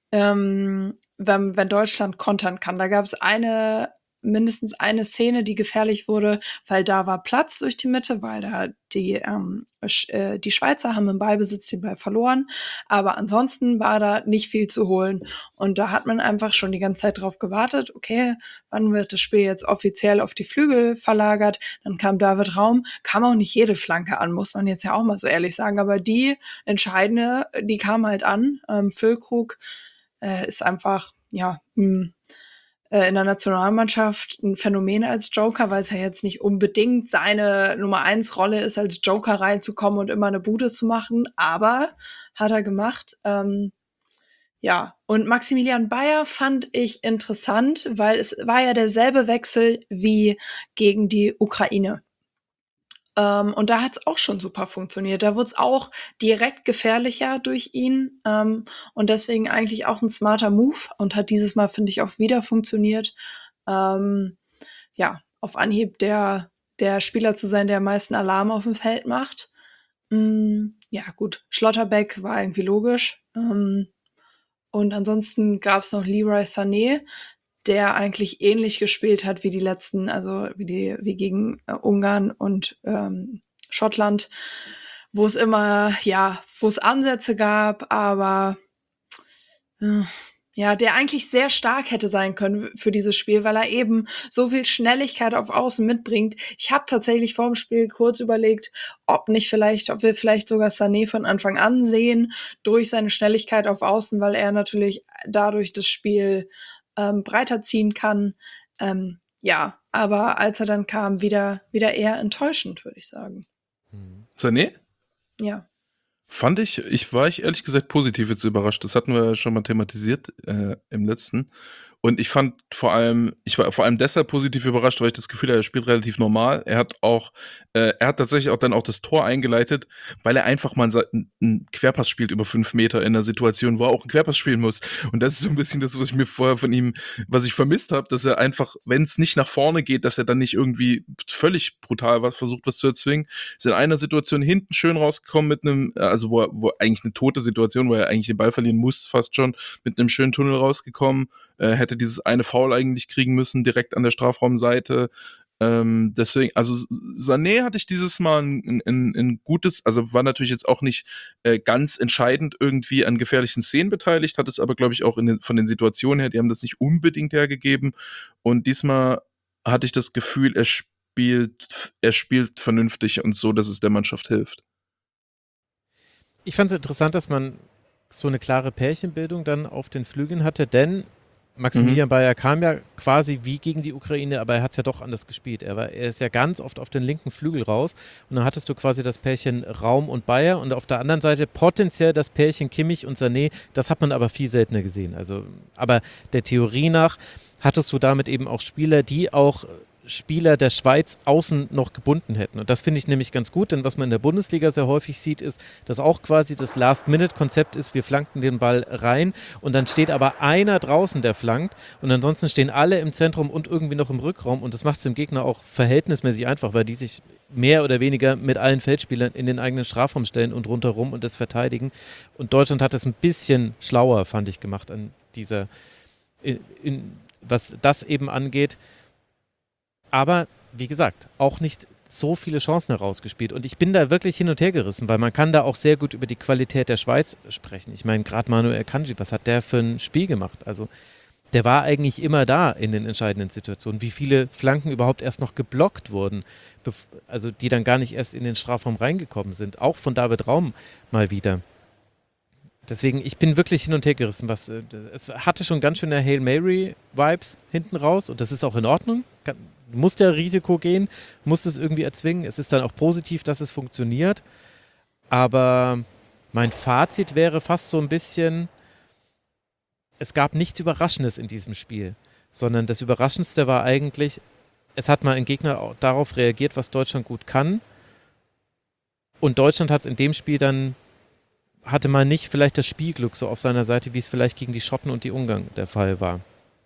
ähm, wenn, wenn Deutschland kontern kann. Da gab es eine, mindestens eine Szene, die gefährlich wurde, weil da war Platz durch die Mitte, weil da die, ähm, äh, die Schweizer haben im Ballbesitz den Ball verloren. Aber ansonsten war da nicht viel zu holen. Und da hat man einfach schon die ganze Zeit drauf gewartet, okay, wann wird das Spiel jetzt offiziell auf die Flügel verlagert? Dann kam David Raum, kam auch nicht jede Flanke an, muss man jetzt ja auch mal so ehrlich sagen. Aber die entscheidende, die kam halt an. Ähm, Füllkrug äh, ist einfach, ja, mh, in der Nationalmannschaft ein Phänomen als Joker, weil es ja jetzt nicht unbedingt seine Nummer eins Rolle ist, als Joker reinzukommen und immer eine Bude zu machen, aber hat er gemacht. Ähm, ja, und Maximilian Bayer fand ich interessant, weil es war ja derselbe Wechsel wie gegen die Ukraine. Ähm, und da hat es auch schon super funktioniert. Da wurde es auch direkt gefährlicher durch ihn ähm, und deswegen eigentlich auch ein smarter Move und hat dieses Mal, finde ich, auch wieder funktioniert. Ähm, ja, auf Anhieb der, der Spieler zu sein, der am meisten Alarm auf dem Feld macht. Mm, ja, gut, Schlotterbeck war irgendwie logisch. Ähm, und ansonsten gab es noch Leroy Sané, der eigentlich ähnlich gespielt hat wie die letzten, also wie die wie gegen äh, Ungarn und ähm, Schottland, wo es immer, ja, wo es Ansätze gab, aber äh, ja, der eigentlich sehr stark hätte sein können für dieses Spiel, weil er eben so viel Schnelligkeit auf Außen mitbringt. Ich habe tatsächlich vor dem Spiel kurz überlegt, ob nicht vielleicht, ob wir vielleicht sogar Sané von Anfang an sehen, durch seine Schnelligkeit auf Außen, weil er natürlich dadurch das Spiel ähm, breiter ziehen kann. Ähm, ja, aber als er dann kam, wieder, wieder eher enttäuschend, würde ich sagen. Sané? Ja. Fand ich, ich war ich ehrlich gesagt positiv jetzt überrascht. Das hatten wir ja schon mal thematisiert äh, im letzten. Und ich fand vor allem, ich war vor allem deshalb positiv überrascht, weil ich das Gefühl hatte, er spielt relativ normal. Er hat auch, äh, er hat tatsächlich auch dann auch das Tor eingeleitet, weil er einfach mal einen, einen Querpass spielt über fünf Meter in einer Situation, wo er auch einen Querpass spielen muss. Und das ist so ein bisschen das, was ich mir vorher von ihm, was ich vermisst habe, dass er einfach, wenn es nicht nach vorne geht, dass er dann nicht irgendwie völlig brutal was versucht, was zu erzwingen. Ist in einer Situation hinten schön rausgekommen mit einem, also wo, wo eigentlich eine tote Situation, wo er eigentlich den Ball verlieren muss, fast schon, mit einem schönen Tunnel rausgekommen. Äh, hätte dieses eine Foul eigentlich kriegen müssen, direkt an der Strafraumseite. Ähm, deswegen, also Sané hatte ich dieses Mal ein, ein, ein gutes, also war natürlich jetzt auch nicht äh, ganz entscheidend irgendwie an gefährlichen Szenen beteiligt, hat es aber, glaube ich, auch in den, von den Situationen her, die haben das nicht unbedingt hergegeben. Und diesmal hatte ich das Gefühl, er spielt, er spielt vernünftig und so, dass es der Mannschaft hilft. Ich fand es interessant, dass man so eine klare Pärchenbildung dann auf den Flügeln hatte, denn Maximilian mhm. Bayer kam ja quasi wie gegen die Ukraine, aber er hat es ja doch anders gespielt. Er, war, er ist ja ganz oft auf den linken Flügel raus und dann hattest du quasi das Pärchen Raum und Bayer und auf der anderen Seite potenziell das Pärchen Kimmich und Sané. Das hat man aber viel seltener gesehen. Also, aber der Theorie nach hattest du damit eben auch Spieler, die auch Spieler der Schweiz außen noch gebunden hätten. Und das finde ich nämlich ganz gut, denn was man in der Bundesliga sehr häufig sieht, ist, dass auch quasi das Last-Minute-Konzept ist, wir flanken den Ball rein und dann steht aber einer draußen, der flankt und ansonsten stehen alle im Zentrum und irgendwie noch im Rückraum und das macht es dem Gegner auch verhältnismäßig einfach, weil die sich mehr oder weniger mit allen Feldspielern in den eigenen Strafraum stellen und rundherum und das verteidigen. Und Deutschland hat es ein bisschen schlauer, fand ich, gemacht an dieser, in, in, was das eben angeht. Aber, wie gesagt, auch nicht so viele Chancen herausgespielt. Und ich bin da wirklich hin und her gerissen, weil man kann da auch sehr gut über die Qualität der Schweiz sprechen. Ich meine, gerade Manuel Akanji, was hat der für ein Spiel gemacht? Also, der war eigentlich immer da in den entscheidenden Situationen. Wie viele Flanken überhaupt erst noch geblockt wurden, also die dann gar nicht erst in den Strafraum reingekommen sind. Auch von David Raum mal wieder. Deswegen, ich bin wirklich hin und her gerissen. Was, es hatte schon ganz schöne Hail Mary-Vibes hinten raus und das ist auch in Ordnung. Du musst ja Risiko gehen, musst es irgendwie erzwingen. Es ist dann auch positiv, dass es funktioniert. Aber mein Fazit wäre fast so ein bisschen, es gab nichts Überraschendes in diesem Spiel, sondern das Überraschendste war eigentlich, es hat mal ein Gegner darauf reagiert, was Deutschland gut kann. Und Deutschland hat es in dem Spiel dann, hatte mal nicht vielleicht das Spielglück so auf seiner Seite, wie es vielleicht gegen die Schotten und die Ungarn der Fall war.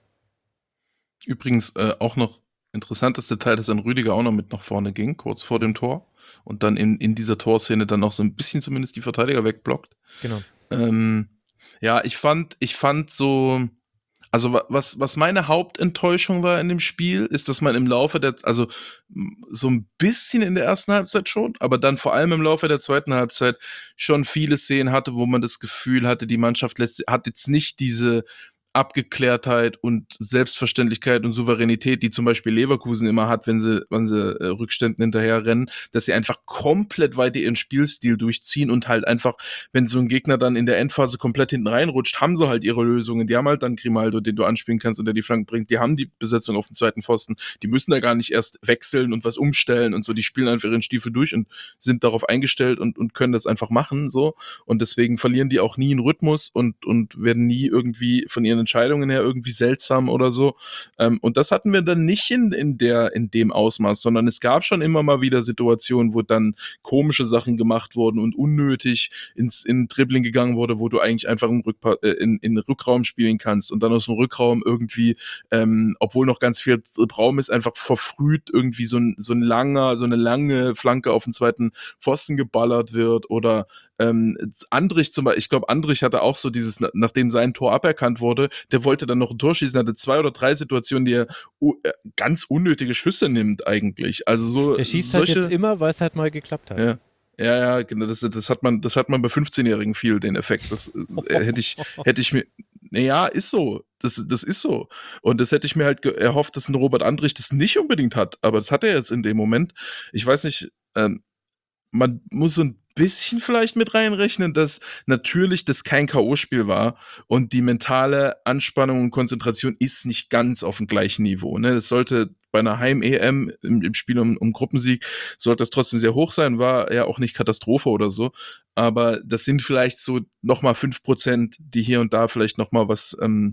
Übrigens äh, auch noch interessantes Detail, dass dann Rüdiger auch noch mit nach vorne ging, kurz vor dem Tor. Und dann in, in dieser Torszene dann auch so ein bisschen zumindest die Verteidiger wegblockt. Genau. Ähm, ja, ich fand, ich fand so, also was, was meine Hauptenttäuschung war in dem Spiel, ist, dass man im Laufe der, also so ein bisschen in der ersten Halbzeit schon, aber dann vor allem im Laufe der zweiten Halbzeit schon viele Szenen hatte, wo man das Gefühl hatte, die Mannschaft lässt, hat jetzt nicht diese Abgeklärtheit und Selbstverständlichkeit und Souveränität, die zum Beispiel Leverkusen immer hat, wenn sie, wenn sie äh, Rückständen hinterher rennen, dass sie einfach komplett weiter ihren Spielstil durchziehen und halt einfach, wenn so ein Gegner dann in der Endphase komplett hinten reinrutscht, haben sie halt ihre Lösungen. Die haben halt dann Grimaldo, den du anspielen kannst und der die Flanken bringt. Die haben die Besetzung auf dem zweiten Pfosten. Die müssen da gar nicht erst wechseln und was umstellen und so. Die spielen einfach ihren Stiefel durch und sind darauf eingestellt und, und können das einfach machen, so. Und deswegen verlieren die auch nie einen Rhythmus und, und werden nie irgendwie von ihren Entscheidungen her irgendwie seltsam oder so. Ähm, und das hatten wir dann nicht in, in, der, in dem Ausmaß, sondern es gab schon immer mal wieder Situationen, wo dann komische Sachen gemacht wurden und unnötig ins in Dribbling gegangen wurde, wo du eigentlich einfach im Rückpa- äh, in, in Rückraum spielen kannst und dann aus dem Rückraum irgendwie, ähm, obwohl noch ganz viel Raum ist, einfach verfrüht irgendwie so ein, so ein langer, so eine lange Flanke auf den zweiten Pfosten geballert wird oder ähm, Andrich zum Beispiel, ich glaube, Andrich hatte auch so dieses, nachdem sein Tor aberkannt wurde, der wollte dann noch ein Tor schießen, hatte zwei oder drei Situationen, die er uh, ganz unnötige Schüsse nimmt eigentlich. Also so Der schießt solche, halt jetzt immer, weil es halt mal geklappt hat. Ja. Ja, ja, genau, das, das hat man, das hat man bei fünfzehnjährigen viel, den Effekt. Das äh, hätte ich, hätte ich mir, naja, ist so. Das, das ist so. Und das hätte ich mir halt ge- erhofft, dass ein Robert Andrich das nicht unbedingt hat. Aber das hat er jetzt in dem Moment. Ich weiß nicht, ähm, man muss so ein bisschen vielleicht mit reinrechnen, dass natürlich das kein K O-Spiel war und die mentale Anspannung und Konzentration ist nicht ganz auf dem gleichen Niveau. Ne? Das sollte bei einer Heim-E M im, im Spiel um, um Gruppensieg, sollte das trotzdem sehr hoch sein, war ja auch nicht Katastrophe oder so, aber das sind vielleicht so nochmal fünf Prozent, die hier und da vielleicht nochmal was, ähm,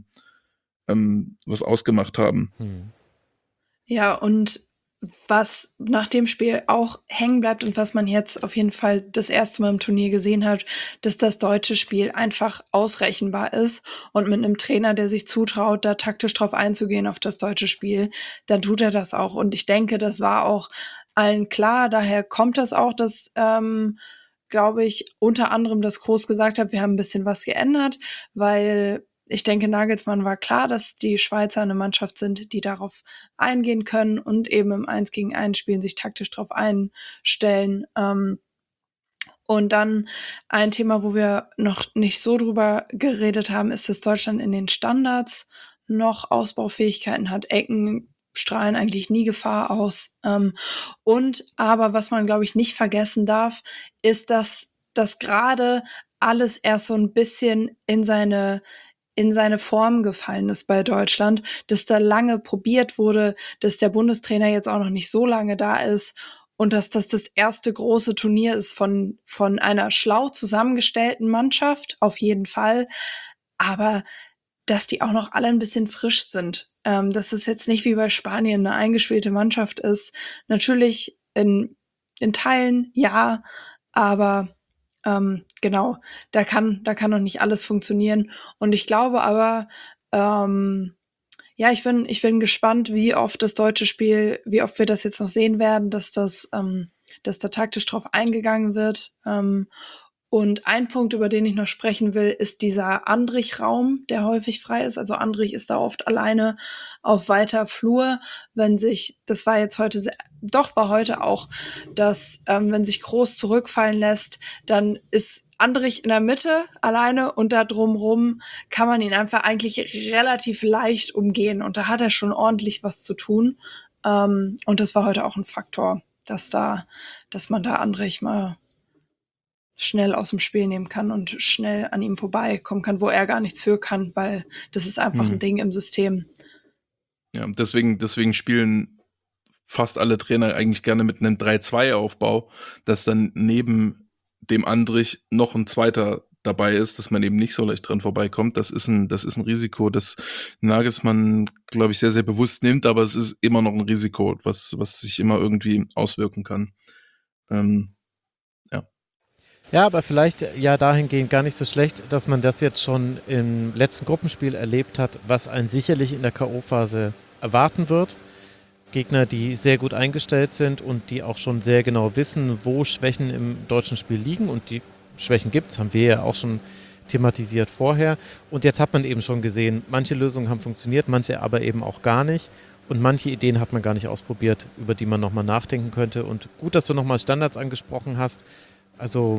ähm, was ausgemacht haben. Hm. Ja, und was nach dem Spiel auch hängen bleibt und was man jetzt auf jeden Fall das erste Mal im Turnier gesehen hat, dass das deutsche Spiel einfach ausrechenbar ist und mit einem Trainer, der sich zutraut, da taktisch drauf einzugehen auf das deutsche Spiel, dann tut er das auch. Und ich denke, das war auch allen klar. Daher kommt das auch, dass, ähm, glaube ich, unter anderem das Groß gesagt hat, wir haben ein bisschen was geändert, weil ich denke, Nagelsmann war klar, dass die Schweizer eine Mannschaft sind, die darauf eingehen können und eben im eins gegen eins Spielen sich taktisch darauf einstellen. Ähm, und dann ein Thema, wo wir noch nicht so drüber geredet haben, ist, dass Deutschland in den Standards noch Ausbaufähigkeiten hat. Ecken strahlen eigentlich nie Gefahr aus. Ähm, und aber was man, glaube ich, nicht vergessen darf, ist, dass das gerade alles erst so ein bisschen in seine in seine Form gefallen ist bei Deutschland, dass da lange probiert wurde, dass der Bundestrainer jetzt auch noch nicht so lange da ist und dass das das erste große Turnier ist von, von einer schlau zusammengestellten Mannschaft, auf jeden Fall, aber dass die auch noch alle ein bisschen frisch sind. Ähm, dass es jetzt nicht wie bei Spanien eine eingespielte Mannschaft ist. Natürlich in, in Teilen, ja, aber ähm, genau, da kann, da kann noch nicht alles funktionieren. Und ich glaube aber, ähm, ja, ich bin, ich bin gespannt, wie oft das deutsche Spiel, wie oft wir das jetzt noch sehen werden, dass das, ähm, dass da taktisch drauf eingegangen wird. Ähm, und ein Punkt, über den ich noch sprechen will, ist dieser Andrich-Raum, der häufig frei ist. Also Andrich ist da oft alleine auf weiter Flur, wenn sich, das war jetzt heute, sehr, doch war heute auch, dass ähm, wenn sich Groß zurückfallen lässt, dann ist Andrich in der Mitte alleine und da drumrum kann man ihn einfach eigentlich relativ leicht umgehen. Und da hat er schon ordentlich was zu tun. Ähm, und das war heute auch ein Faktor, dass da, dass man da Andrich mal schnell aus dem Spiel nehmen kann und schnell an ihm vorbeikommen kann, wo er gar nichts für kann, weil das ist einfach Hm. ein Ding im System. Ja, deswegen, deswegen spielen fast alle Trainer eigentlich gerne mit einem drei zwei Aufbau, dass dann neben dem Andrich noch ein zweiter dabei ist, dass man eben nicht so leicht dran vorbeikommt. Das ist ein, das ist ein Risiko, das Nagelsmann, glaube ich, sehr, sehr bewusst nimmt, aber es ist immer noch ein Risiko, was, was sich immer irgendwie auswirken kann. Ähm, Ja, aber vielleicht ja dahingehend gar nicht so schlecht, dass man das jetzt schon im letzten Gruppenspiel erlebt hat, was einen sicherlich in der K O-Phase erwarten wird. Gegner, die sehr gut eingestellt sind und die auch schon sehr genau wissen, wo Schwächen im deutschen Spiel liegen. Und die Schwächen gibt es, haben wir ja auch schon thematisiert vorher. Und jetzt hat man eben schon gesehen, manche Lösungen haben funktioniert, manche aber eben auch gar nicht. Und manche Ideen hat man gar nicht ausprobiert, über die man nochmal nachdenken könnte. Und gut, dass du nochmal Standards angesprochen hast. Also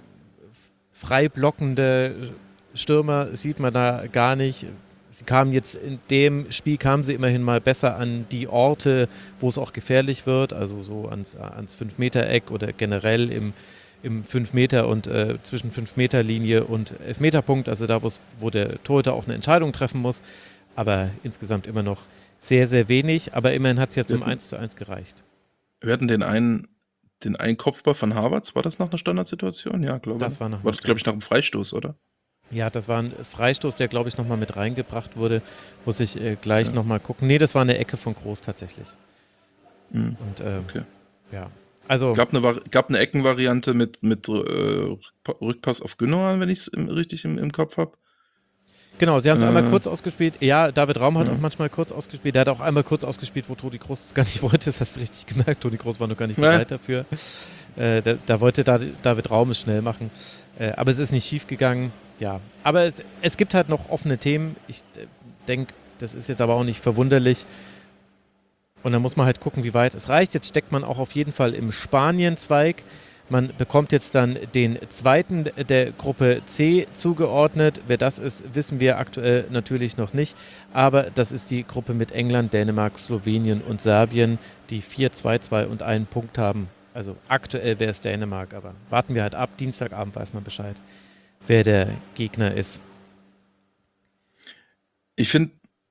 frei blockende Stürmer sieht man da gar nicht. Sie kamen jetzt in dem Spiel, kamen sie immerhin mal besser an die Orte, wo es auch gefährlich wird, also so ans, ans fünf-Meter-Eck oder generell im, im fünf-Meter- und äh, zwischen fünf-Meter-Linie und Elfmeterpunkt, also da, wo der Torhüter auch eine Entscheidung treffen muss. Aber insgesamt immer noch sehr, sehr wenig. Aber immerhin hat es ja zum eins zu eins gereicht. Wir hatten den einen, den einen Kopfball von Havertz, war das nach einer Standardsituation? Ja, glaube ich. Das war nach war das, glaube ich, nach einem Freistoß, oder? Ja, das war ein Freistoß, der, glaube ich, nochmal mit reingebracht wurde. Muss ich äh, gleich ja. nochmal gucken. Nee, das war eine Ecke von Groß tatsächlich. Mhm. Und ähm, okay. ja, also. Gab eine, gab eine Eckenvariante mit, mit äh, Rückpass auf Gündogan, wenn ich es richtig im, im Kopf habe. Genau, sie haben es Äh. einmal kurz ausgespielt. Ja, David Raum hat Ja. auch manchmal kurz ausgespielt. Der hat auch einmal kurz ausgespielt, wo Toni Kroos es gar nicht wollte. Das hast du richtig gemerkt. Toni Kroos war noch gar nicht Ja. bereit dafür. Äh, da, da wollte da, David Raum es schnell machen. Äh, aber es ist nicht schief gegangen. Ja, aber es, es gibt halt noch offene Themen. Ich äh, denke, das ist jetzt aber auch nicht verwunderlich. Und dann muss man halt gucken, wie weit es reicht. Jetzt steckt man auch auf jeden Fall im Spanien-Zweig. Man bekommt jetzt dann den zweiten der Gruppe C zugeordnet. Wer das ist, wissen wir aktuell natürlich noch nicht. Aber das ist die Gruppe mit England, Dänemark, Slowenien und Serbien, die vier, zwei, zwei und einen Punkt haben. Also aktuell wäre es Dänemark, aber warten wir halt ab. Dienstagabend weiß man Bescheid, wer der Gegner ist. Ich finde,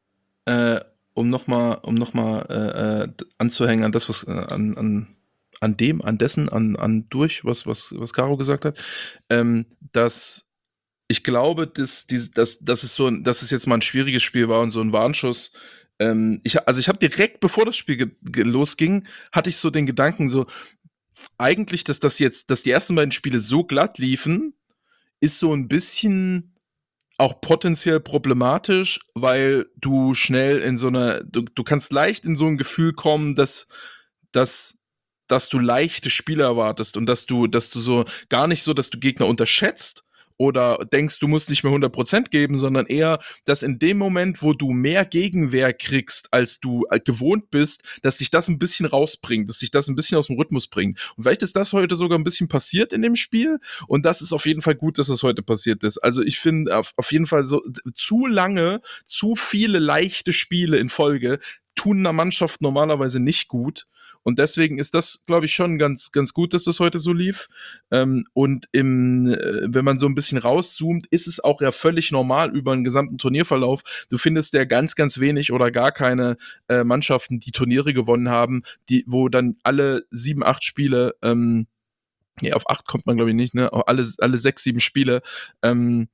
äh, um nochmal um noch mal, äh, anzuhängen an das, was äh, an, an an dem, an dessen, an, an durch, was, was, was Caro gesagt hat, ähm, dass ich glaube, dass, dass, dass, dass, es so ein, dass es jetzt mal ein schwieriges Spiel war und so ein Warnschuss. Ähm, ich, also ich habe direkt, bevor das Spiel ge- ge- losging, hatte ich so den Gedanken, so eigentlich, dass das jetzt, dass die ersten beiden Spiele so glatt liefen, ist so ein bisschen auch potenziell problematisch, weil du schnell in so eine, du, du kannst leicht in so ein Gefühl kommen, dass, dass dass du leichte Spiele erwartest und dass du, dass du so, gar nicht so, dass du Gegner unterschätzt oder denkst, du musst nicht mehr hundert Prozent geben, sondern eher, dass in dem Moment, wo du mehr Gegenwehr kriegst, als du gewohnt bist, dass dich das ein bisschen rausbringt, dass dich das ein bisschen aus dem Rhythmus bringt. Und vielleicht ist das heute sogar ein bisschen passiert in dem Spiel und das ist auf jeden Fall gut, dass das heute passiert ist. Also ich finde auf, auf jeden Fall so, zu lange, zu viele leichte Spiele in Folge tun einer Mannschaft normalerweise nicht gut. Und deswegen ist das, glaube ich, schon ganz, ganz gut, dass das heute so lief. Ähm, und im, äh, wenn man so ein bisschen rauszoomt, ist es auch ja völlig normal über einen gesamten Turnierverlauf. Du findest ja ganz, ganz wenig oder gar keine äh, Mannschaften, die Turniere gewonnen haben, die, wo dann alle sieben, acht Spiele, ähm, ja, auf acht kommt man, glaube ich, nicht, ne? Alle, alle sechs, sieben Spiele, ähm,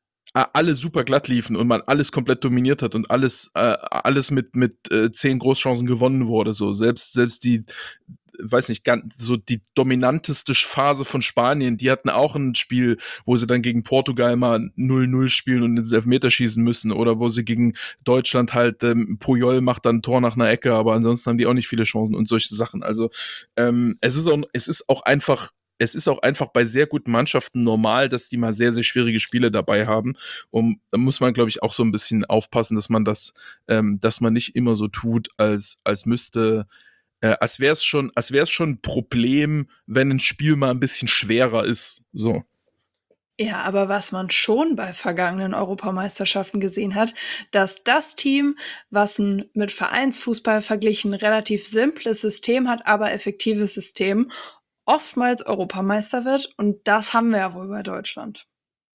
alle super glatt liefen und man alles komplett dominiert hat und alles äh, alles mit mit äh, zehn Großchancen gewonnen wurde, so selbst selbst die, weiß nicht, ganz so die dominanteste Phase von Spanien, die hatten auch ein Spiel, wo sie dann gegen Portugal mal null null spielen und ins Elfmeter schießen müssen oder wo sie gegen Deutschland halt, ähm, Puyol macht dann ein Tor nach einer Ecke, aber ansonsten haben die auch nicht viele Chancen und solche Sachen. Also ähm, es ist auch es ist auch einfach Es ist auch einfach bei sehr guten Mannschaften normal, dass die mal sehr, sehr schwierige Spiele dabei haben. Und da muss man, glaube ich, auch so ein bisschen aufpassen, dass man das, ähm, dass man nicht immer so tut, als, als müsste, äh, als wäre es schon, als wäre es schon ein Problem, wenn ein Spiel mal ein bisschen schwerer ist. So. Ja, aber was man schon bei vergangenen Europameisterschaften gesehen hat, dass das Team, was ein mit Vereinsfußball verglichen relativ simples System hat, aber effektives System, oftmals Europameister wird. Und das haben wir ja wohl bei Deutschland.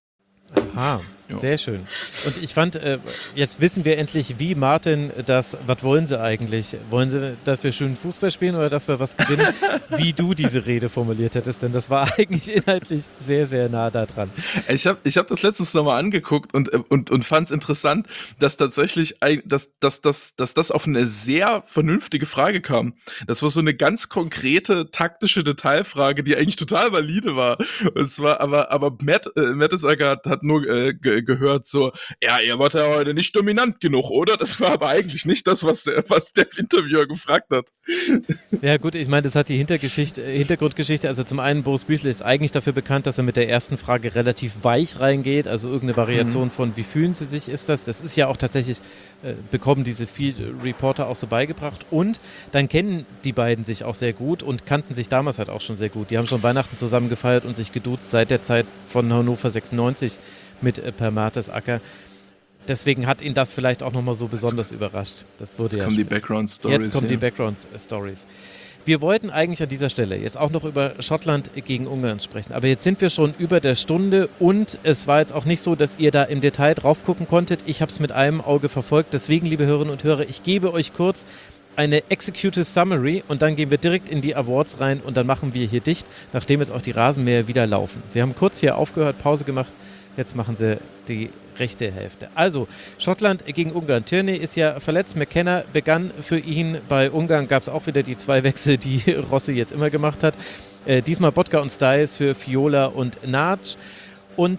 Aha, sehr schön. Und ich fand, äh, jetzt wissen wir endlich, wie Martin das, was wollen sie eigentlich? Wollen sie, dass wir schön Fußball spielen oder dass wir was gewinnen? Wie du diese Rede formuliert hättest, denn das war eigentlich inhaltlich sehr, sehr nah da dran. Ich habe ich hab das letztens nochmal angeguckt und, und, und fand es interessant, dass tatsächlich, ein, dass, dass, dass, dass das auf eine sehr vernünftige Frage kam. Das war so eine ganz konkrete, taktische Detailfrage, die eigentlich total valide war. Es war aber, aber Matt, äh, Mertesacker hat, hat nur äh, ge- gehört so, ja, ihr wart ja heute nicht dominant genug, oder? Das war aber eigentlich nicht das, was der, was der Interviewer gefragt hat. Ja gut, ich meine, das hat die Hintergeschichte, Hintergrundgeschichte, also zum einen, Boris Büchler ist eigentlich dafür bekannt, dass er mit der ersten Frage relativ weich reingeht, also irgendeine Variation mhm. von wie fühlen sie sich ist das, das ist ja auch tatsächlich, äh, bekommen diese Field Reporter auch so beigebracht und dann kennen die beiden sich auch sehr gut und kannten sich damals halt auch schon sehr gut, die haben schon Weihnachten zusammen gefeiert und sich geduzt seit der Zeit von Hannover sechsundneunzig mit äh, Per Mertesacker. Deswegen hat ihn das vielleicht auch nochmal so besonders jetzt, überrascht. Das wurde jetzt ja kommen die Background-Stories. Jetzt kommen ja. die Background-Stories. Wir wollten eigentlich an dieser Stelle jetzt auch noch über Schottland gegen Ungarn sprechen, aber jetzt sind wir schon über der Stunde und es war jetzt auch nicht so, dass ihr da im Detail drauf gucken konntet. Ich habe es mit einem Auge verfolgt. Deswegen, liebe Hörerinnen und Hörer, ich gebe euch kurz eine Executive Summary und dann gehen wir direkt in die Awards rein und dann machen wir hier dicht, nachdem jetzt auch die Rasenmäher wieder laufen. Sie haben kurz hier aufgehört, Pause gemacht. Jetzt machen sie die rechte Hälfte. Also, Schottland gegen Ungarn. Tierney ist ja verletzt. McKenna begann für ihn. Bei Ungarn gab es auch wieder die zwei Wechsel, die Rossi jetzt immer gemacht hat. Äh, diesmal Botka und Styles für Viola und Nagy. Und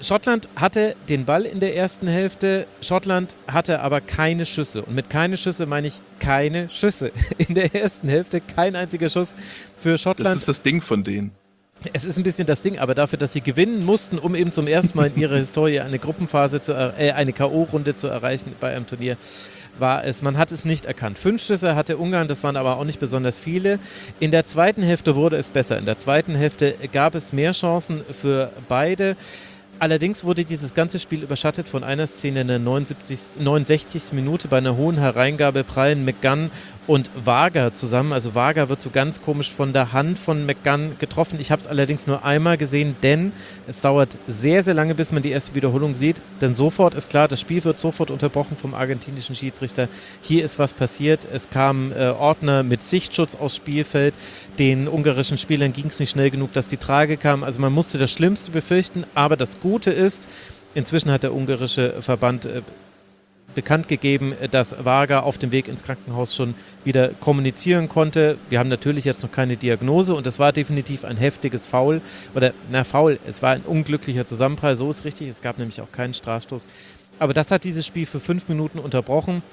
Schottland hatte den Ball in der ersten Hälfte, Schottland hatte aber keine Schüsse. Und mit keine Schüsse meine ich keine Schüsse. In der ersten Hälfte kein einziger Schuss für Schottland. Das ist das Ding von denen. Es ist ein bisschen das Ding, aber dafür, dass sie gewinnen mussten, um eben zum ersten Mal in ihrer Historie eine Gruppenphase, zu er- äh, eine K O-Runde zu erreichen bei einem Turnier, war es, man hat es nicht erkannt. Fünf Schüsse hatte Ungarn, das waren aber auch nicht besonders viele. In der zweiten Hälfte wurde es besser. In der zweiten Hälfte gab es mehr Chancen für beide. Allerdings wurde dieses ganze Spiel überschattet von einer Szene in der neunundsiebzigsten neunundsechzigsten Minute. Bei einer hohen Hereingabe prallen McGunn und Wager zusammen. Also Wager wird so ganz komisch von der Hand von McGunn getroffen. Ich habe es allerdings nur einmal gesehen, denn es dauert sehr, sehr lange, bis man die erste Wiederholung sieht. Denn sofort ist klar, das Spiel wird sofort unterbrochen vom argentinischen Schiedsrichter. Hier ist was passiert. Es kamen äh, Ordner mit Sichtschutz aufs Spielfeld. Den ungarischen Spielern ging es nicht schnell genug, dass die Trage kam. Also man musste das Schlimmste befürchten. Aber das Gute ist, inzwischen hat der ungarische Verband äh, bekannt gegeben, dass Wager auf dem Weg ins Krankenhaus schon wieder kommunizieren konnte. Wir haben natürlich jetzt noch keine Diagnose und es war definitiv ein heftiges Foul. Oder, na, Foul, es war ein unglücklicher Zusammenprall, so ist richtig. Es gab nämlich auch keinen Strafstoß. Aber das hat dieses Spiel für fünf Minuten unterbrochen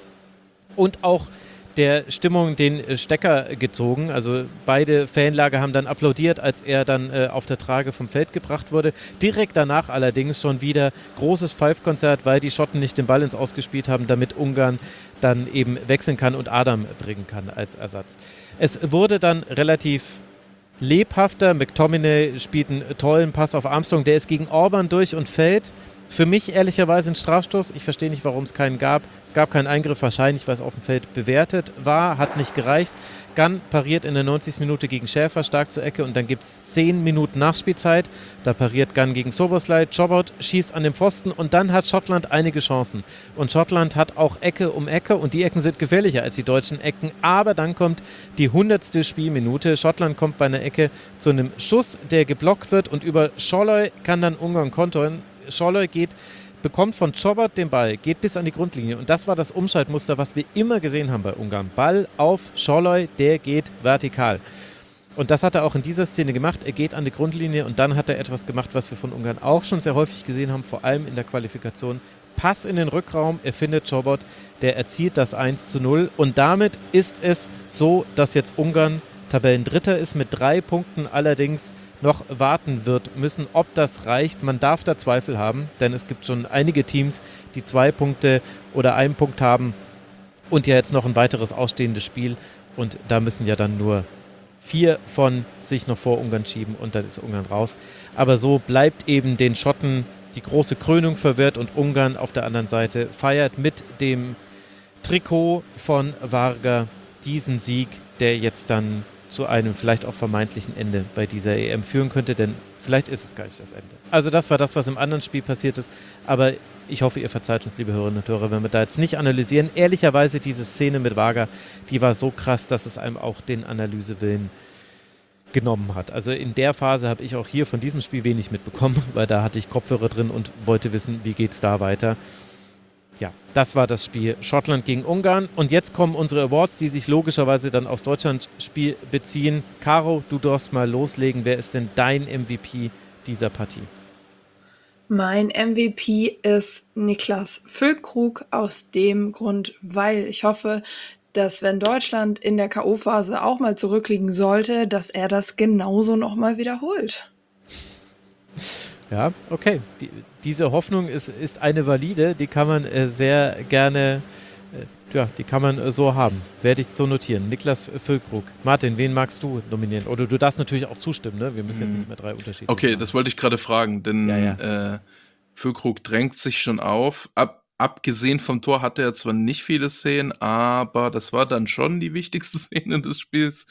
und auch der Stimmung den Stecker gezogen. Also beide Fanlager haben dann applaudiert, als er dann äh, auf der Trage vom Feld gebracht wurde. Direkt danach allerdings schon wieder großes Pfeifkonzert, weil die Schotten nicht den Ball ins Aus gespielt haben, damit Ungarn dann eben wechseln kann und Adam bringen kann als Ersatz. Es wurde dann relativ lebhafter. McTominay spielt einen tollen Pass auf Armstrong, der ist gegen Orban durch und fällt. Für mich ehrlicherweise ein Strafstoß. Ich verstehe nicht, warum es keinen gab. Es gab keinen Eingriff, wahrscheinlich, weil es auf dem Feld bewertet war. Hat nicht gereicht. Gunn pariert in der neunzigsten Minute gegen Schäfer stark zur Ecke und dann gibt es zehn Minuten Nachspielzeit. Da pariert Gunn gegen Soboslai. Chobot schießt an den Pfosten und dann hat Schottland einige Chancen. Und Schottland hat auch Ecke um Ecke und die Ecken sind gefährlicher als die deutschen Ecken. Aber dann kommt die hundertste Spielminute. Schottland kommt bei einer Ecke zu einem Schuss, der geblockt wird und über Scholloy kann dann Ungarn kontern. Scholloy geht, bekommt von Chobot den Ball, geht bis an die Grundlinie und das war das Umschaltmuster, was wir immer gesehen haben bei Ungarn. Ball auf Scholloy, der geht vertikal. Und das hat er auch in dieser Szene gemacht. Er geht an die Grundlinie und dann hat er etwas gemacht, was wir von Ungarn auch schon sehr häufig gesehen haben, vor allem in der Qualifikation. Pass in den Rückraum, er findet Chobot, der erzielt das eins zu null und damit ist es so, dass jetzt Ungarn Tabellendritter ist mit drei Punkten, allerdings noch warten wird müssen, ob das reicht. Man darf da Zweifel haben, denn es gibt schon einige Teams, die zwei Punkte oder einen Punkt haben und ja jetzt noch ein weiteres ausstehendes Spiel und da müssen ja dann nur vier von sich noch vor Ungarn schieben und dann ist Ungarn raus. Aber so bleibt eben den Schotten die große Krönung verwehrt und Ungarn auf der anderen Seite feiert mit dem Trikot von Varga diesen Sieg, der jetzt dann zu einem vielleicht auch vermeintlichen Ende bei dieser E M führen könnte, denn vielleicht ist es gar nicht das Ende. Also das war das, was im anderen Spiel passiert ist, aber ich hoffe, ihr verzeiht uns, liebe Hörerinnen und Hörer, wenn wir da jetzt nicht analysieren. Ehrlicherweise, diese Szene mit Wager, die war so krass, dass es einem auch den Analysewillen genommen hat. Also in der Phase habe ich auch hier von diesem Spiel wenig mitbekommen, weil da hatte ich Kopfhörer drin und wollte wissen, wie geht es da weiter. Ja, das war das Spiel Schottland gegen Ungarn. Und jetzt kommen unsere Awards, die sich logischerweise dann aufs Deutschland-Spiel beziehen. Caro, du darfst mal loslegen. Wer ist denn dein M V P dieser Partie? Mein M V P ist Niklas Füllkrug aus dem Grund, weil ich hoffe, dass wenn Deutschland in der K O-Phase auch mal zurückliegen sollte, dass er das genauso nochmal wiederholt. Ja, okay. Die, diese Hoffnung ist, ist eine valide, die kann man äh, sehr gerne, äh, ja, die kann man äh, so haben. Werde ich so notieren. Niklas Füllkrug. Martin, wen magst du nominieren? Oder du darfst natürlich auch zustimmen, ne? Wir müssen jetzt nicht mehr drei Unterschiede Okay, machen. das wollte ich gerade fragen, denn Ja, ja. Äh, Füllkrug drängt sich schon auf. Ab, abgesehen vom Tor hatte er zwar nicht viele Szenen, aber das war dann schon die wichtigste Szene des Spiels.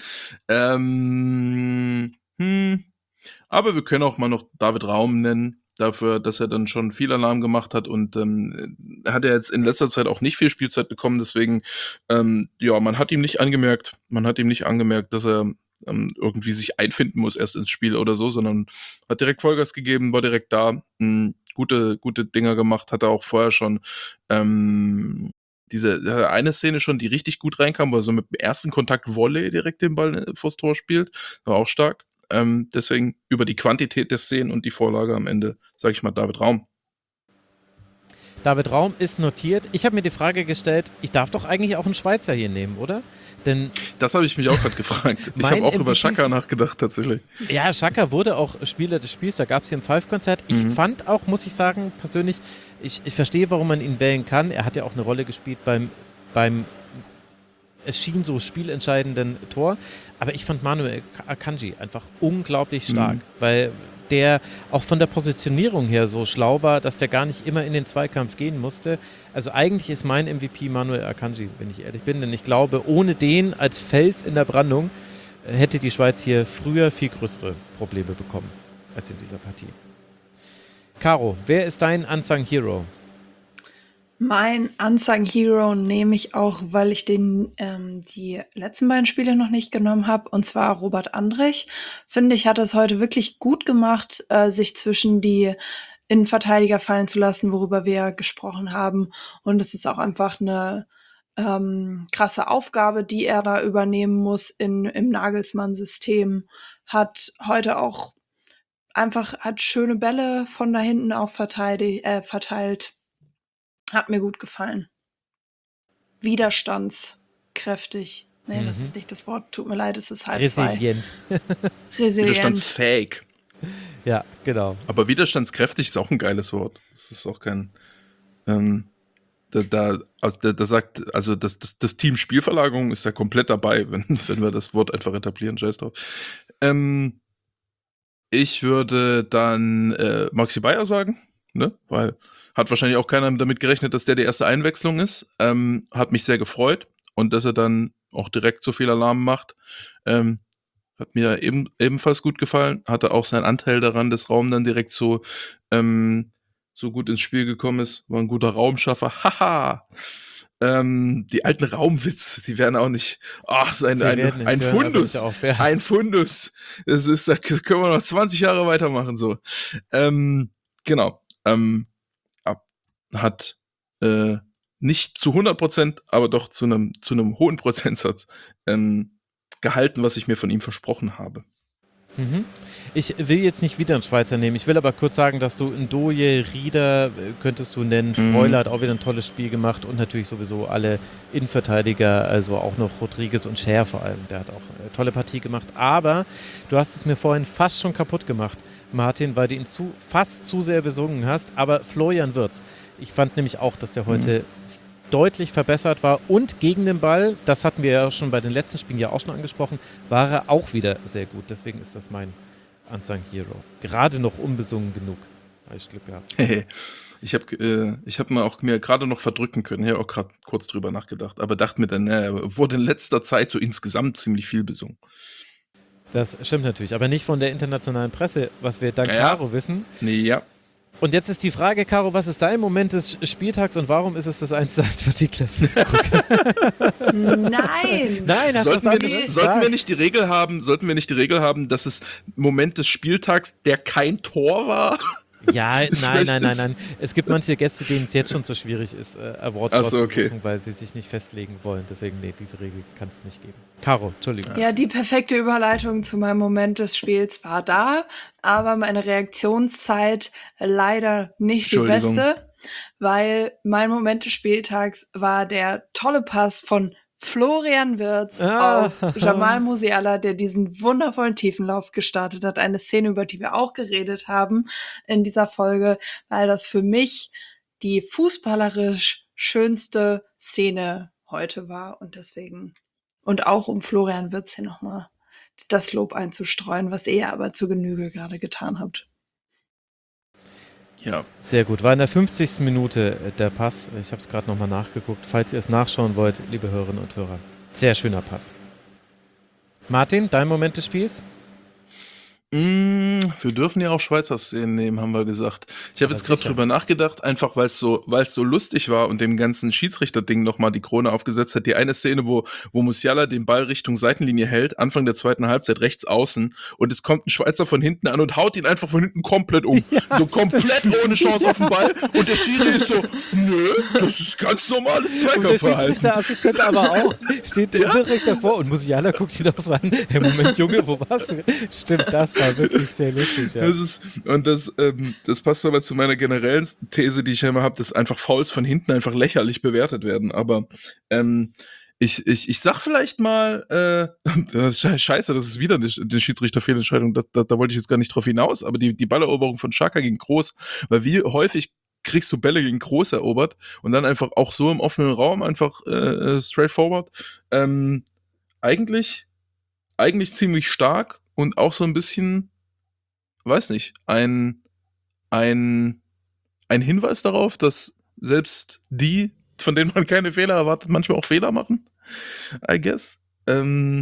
Ähm, hm, aber wir können auch mal noch David Raum nennen, dafür, dass er dann schon viel Alarm gemacht hat und ähm, hat er jetzt in letzter Zeit auch nicht viel Spielzeit bekommen, deswegen, ähm, ja, man hat ihm nicht angemerkt, man hat ihm nicht angemerkt, dass er ähm, irgendwie sich einfinden muss erst ins Spiel oder so, sondern hat direkt Vollgas gegeben, war direkt da, mh, gute, gute Dinger gemacht, hat er auch vorher schon, ähm, diese eine Szene schon, die richtig gut reinkam, wo er so mit dem ersten Kontakt Volley direkt den Ball vors Tor spielt, war auch stark. Ähm, deswegen über die Quantität der Szenen und die Vorlage am Ende, sage ich mal, David Raum. David Raum ist notiert. Ich habe mir die Frage gestellt, ich darf doch eigentlich auch einen Schweizer hier nehmen, oder? Denn Das habe ich mich auch gerade gefragt. Ich Mein habe auch M V über Ps Xhaka nachgedacht, tatsächlich. ja, Xhaka wurde auch Spieler des Spiels, da gab es hier ein Five-Konzert. Ich Mhm. fand auch, muss ich sagen, persönlich, ich, ich verstehe, warum man ihn wählen kann. Er hat ja auch eine Rolle gespielt beim, beim es schien so spielentscheidenden Tor. Aber ich fand Manuel Akanji einfach unglaublich stark, Mhm. weil der auch von der Positionierung her so schlau war, dass der gar nicht immer in den Zweikampf gehen musste. Also eigentlich ist mein M V P Manuel Akanji, wenn ich ehrlich bin, denn ich glaube, ohne den als Fels in der Brandung äh, hätte die Schweiz hier früher viel größere Probleme bekommen als in dieser Partie. Caro, wer ist dein Unsung Hero? Mein Unsung Hero nehme ich auch, weil ich den ähm, die letzten beiden Spiele noch nicht genommen habe, und zwar Robert Andrich. Finde ich, hat es heute wirklich gut gemacht, äh, sich zwischen die Innenverteidiger fallen zu lassen, worüber wir gesprochen haben. Und es ist auch einfach eine ähm, krasse Aufgabe, die er da übernehmen muss in, im Nagelsmann-System. Hat heute auch einfach, hat schöne Bälle von da hinten auch verteidigt, äh, verteilt. Hat mir gut gefallen. Widerstandskräftig. Nee, Mhm. das ist nicht das Wort. Tut mir leid, es ist halb zwei. Resilient. Resilient. Widerstandsfähig. Ja, genau. Aber widerstandskräftig ist auch ein geiles Wort. Das ist auch kein. Ähm, da, da, also da, da sagt, also das, das, das Team Spielverlagerung ist ja komplett dabei, wenn, wenn wir das Wort einfach etablieren. Scheiß drauf. Ähm, ich würde dann äh, Maxi Bayer sagen, ne? Weil hat wahrscheinlich auch keiner damit gerechnet, dass der die erste Einwechslung ist. Ähm, hat mich sehr gefreut und dass er dann auch direkt so viel Alarm macht. Ähm, hat mir eben, ebenfalls gut gefallen. Hatte auch seinen Anteil daran, dass Raum dann direkt so, ähm, so gut ins Spiel gekommen ist. War ein guter Raumschaffer. Haha! Ähm, die alten Raumwitze, die werden auch nicht. Ach, so ein, Sie ein, werden es ein hören, aber Fundus. ist ja auch fair. Ein Fundus. Das ist, da können wir noch zwanzig Jahre weitermachen, so. Ähm, genau. Ähm, ab- hat äh, nicht zu hundert Prozent, aber doch zu einem zu einem hohen Prozentsatz ähm, gehalten, was ich mir von ihm versprochen habe. Mhm. Ich will jetzt nicht wieder einen Schweizer nehmen. Ich will aber kurz sagen, dass du Ndoye, Rieder äh, könntest du nennen. Mhm. Freuler hat auch wieder ein tolles Spiel gemacht und natürlich sowieso alle Innenverteidiger, also auch noch Rodriguez und Scher vor allem. Der hat auch eine tolle Partie gemacht. Aber du hast es mir vorhin fast schon kaputt gemacht, Martin, weil du ihn zu, fast zu sehr besungen hast. Aber Florian Wirtz, ich fand nämlich auch, dass der heute deutlich verbessert war und gegen den Ball, das hatten wir ja schon bei den letzten Spielen ja auch schon angesprochen, war er auch wieder sehr gut. Deswegen ist das mein Unsung Hero. Gerade noch unbesungen genug. Habe ich Glück gehabt. Ich habe äh, ich hab mal auch mir gerade noch verdrücken können. Ich habe auch gerade kurz drüber nachgedacht, aber dachte mir dann, äh, wurde in letzter Zeit so insgesamt ziemlich viel besungen. Das stimmt natürlich, aber nicht von der internationalen Presse, was wir dank Ja. Caro wissen. Nee, ja. Und jetzt ist die Frage, Caro, was ist dein Moment des Spieltags und warum ist es das eins zu eins für Niklas Füllkrug? Nein! Nein, hast Sollten, was wir anderes nicht, sollten wir gesagt. nicht die Regel haben, sollten wir nicht die Regel haben, dass es Moment des Spieltags, der kein Tor war? Ja, nein, Vielleicht nein, nein, ist- nein. Es gibt manche Gäste, denen es jetzt schon so schwierig ist, äh, Awards Ach so, rauszusuchen, okay. weil sie sich nicht festlegen wollen. Deswegen, nee, diese Regel kann es nicht geben. Caro, Entschuldigung. Ja, die perfekte Überleitung zu meinem Moment des Spiels war da, aber meine Reaktionszeit leider nicht die Entschuldigung. beste, weil mein Moment des Spieltags war der tolle Pass von Florian Wirtz Ah. auf Jamal Musiala, der diesen wundervollen Tiefenlauf gestartet hat. Eine Szene, über die wir auch geredet haben in dieser Folge, weil das für mich die fußballerisch schönste Szene heute war und deswegen und auch um Florian Wirtz hier nochmal das Lob einzustreuen, was ihr aber zu Genüge gerade getan habt. Ja. Sehr gut. War in der fünfzigsten Minute äh, der Pass. Ich habe es gerade nochmal nachgeguckt. Falls ihr es nachschauen wollt, liebe Hörerinnen und Hörer. Sehr schöner Pass. Martin, dein Moment des Spiels? Mm, wir dürfen ja auch Schweizer Szenen nehmen, haben wir gesagt. Ich habe Aber jetzt gerade sicher. drüber nachgedacht, einfach weil es so, weil es so lustig war und dem ganzen Schiedsrichter-Ding nochmal die Krone aufgesetzt hat. Die eine Szene, wo, wo Musiala den Ball Richtung Seitenlinie hält, Anfang der zweiten Halbzeit rechts außen und es kommt ein Schweizer von hinten an und haut ihn einfach von hinten komplett um. so komplett ohne Chance auf den Ball und der Schiri ist so, nö, das ist ganz normales Und der Zweikampfverhalten. Schiedsrichterassistent aber auch steht direkt davor und Musiala guckt ihn auch so an. Hey, Moment, Junge, wo warst du? Stimmt, das war wirklich sehr lustig, ja. Das ist, und das, ähm, das passt aber zu meiner generellen These, die ich immer habe, dass einfach Fouls von hinten einfach lächerlich bewertet werden. Aber ähm, ich, ich, ich sag vielleicht mal, äh, scheiße, das ist wieder eine, eine Schiedsrichterfehlentscheidung, da, da, da wollte ich jetzt gar nicht drauf hinaus, aber die, die Balleroberung von Xhaka gegen Groß, weil wie häufig kriegst du Bälle gegen Groß erobert und dann einfach auch so im offenen Raum, einfach äh, straightforward. Ähm, eigentlich, eigentlich ziemlich stark und auch so ein bisschen, weiß nicht, ein, ein, ein Hinweis darauf, dass selbst die, von denen man keine Fehler erwartet, manchmal auch Fehler machen, I guess. Ähm,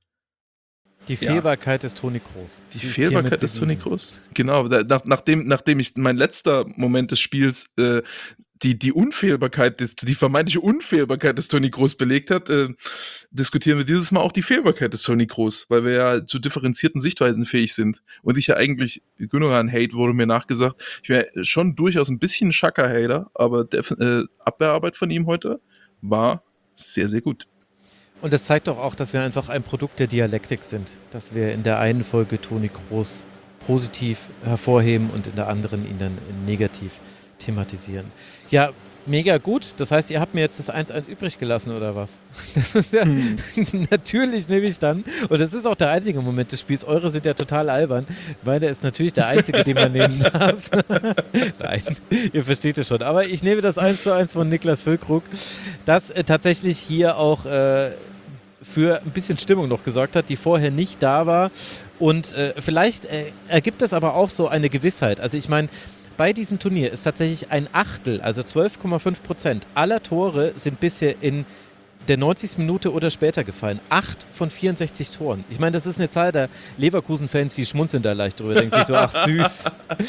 Die Ja. Fehlbarkeit des Toni Kroos. die Sie ist Fehlbarkeit hiermit des Toni bewiesen. Kroos. Genau, da, nach, nachdem, nachdem ich mein letzter Moment des Spiels äh, die, die Unfehlbarkeit, des, die vermeintliche Unfehlbarkeit des Toni Kroos belegt hat, äh, diskutieren wir dieses Mal auch die Fehlbarkeit des Toni Kroos, weil wir ja zu differenzierten Sichtweisen fähig sind. Und ich ja eigentlich, Gündogan-Hate wurde mir nachgesagt, ich wäre schon durchaus ein bisschen Xhaka-Hater, aber der äh, Abwehrarbeit von ihm heute war sehr, sehr gut. Und das zeigt doch auch, dass wir einfach ein Produkt der Dialektik sind. Dass wir in der einen Folge Toni Kroos positiv hervorheben und in der anderen ihn dann negativ thematisieren. Ja, mega gut. Das heißt, ihr habt mir jetzt das eins eins übrig gelassen, oder was? Das ist ja, Hm. natürlich nehme ich dann. Und das ist auch der einzige Moment des Spiels. Eure sind ja total albern. Meine ist natürlich der einzige, den man nehmen darf. Nein, ihr versteht es schon. Aber ich nehme das eins zu eins von Niklas Füllkrug, das äh, tatsächlich hier auch äh, für ein bisschen Stimmung noch gesorgt hat, die vorher nicht da war. Und äh, vielleicht äh, ergibt das aber auch so eine Gewissheit. Also ich meine, bei diesem Turnier ist tatsächlich ein Achtel, also zwölf Komma fünf Prozent aller Tore sind bisher in der neunzigsten Minute oder später gefallen. Acht von vierundsechzig Toren. Ich meine, das ist eine Zahl der Leverkusen-Fans, die schmunzeln da leicht drüber, denken sich so, ach süß.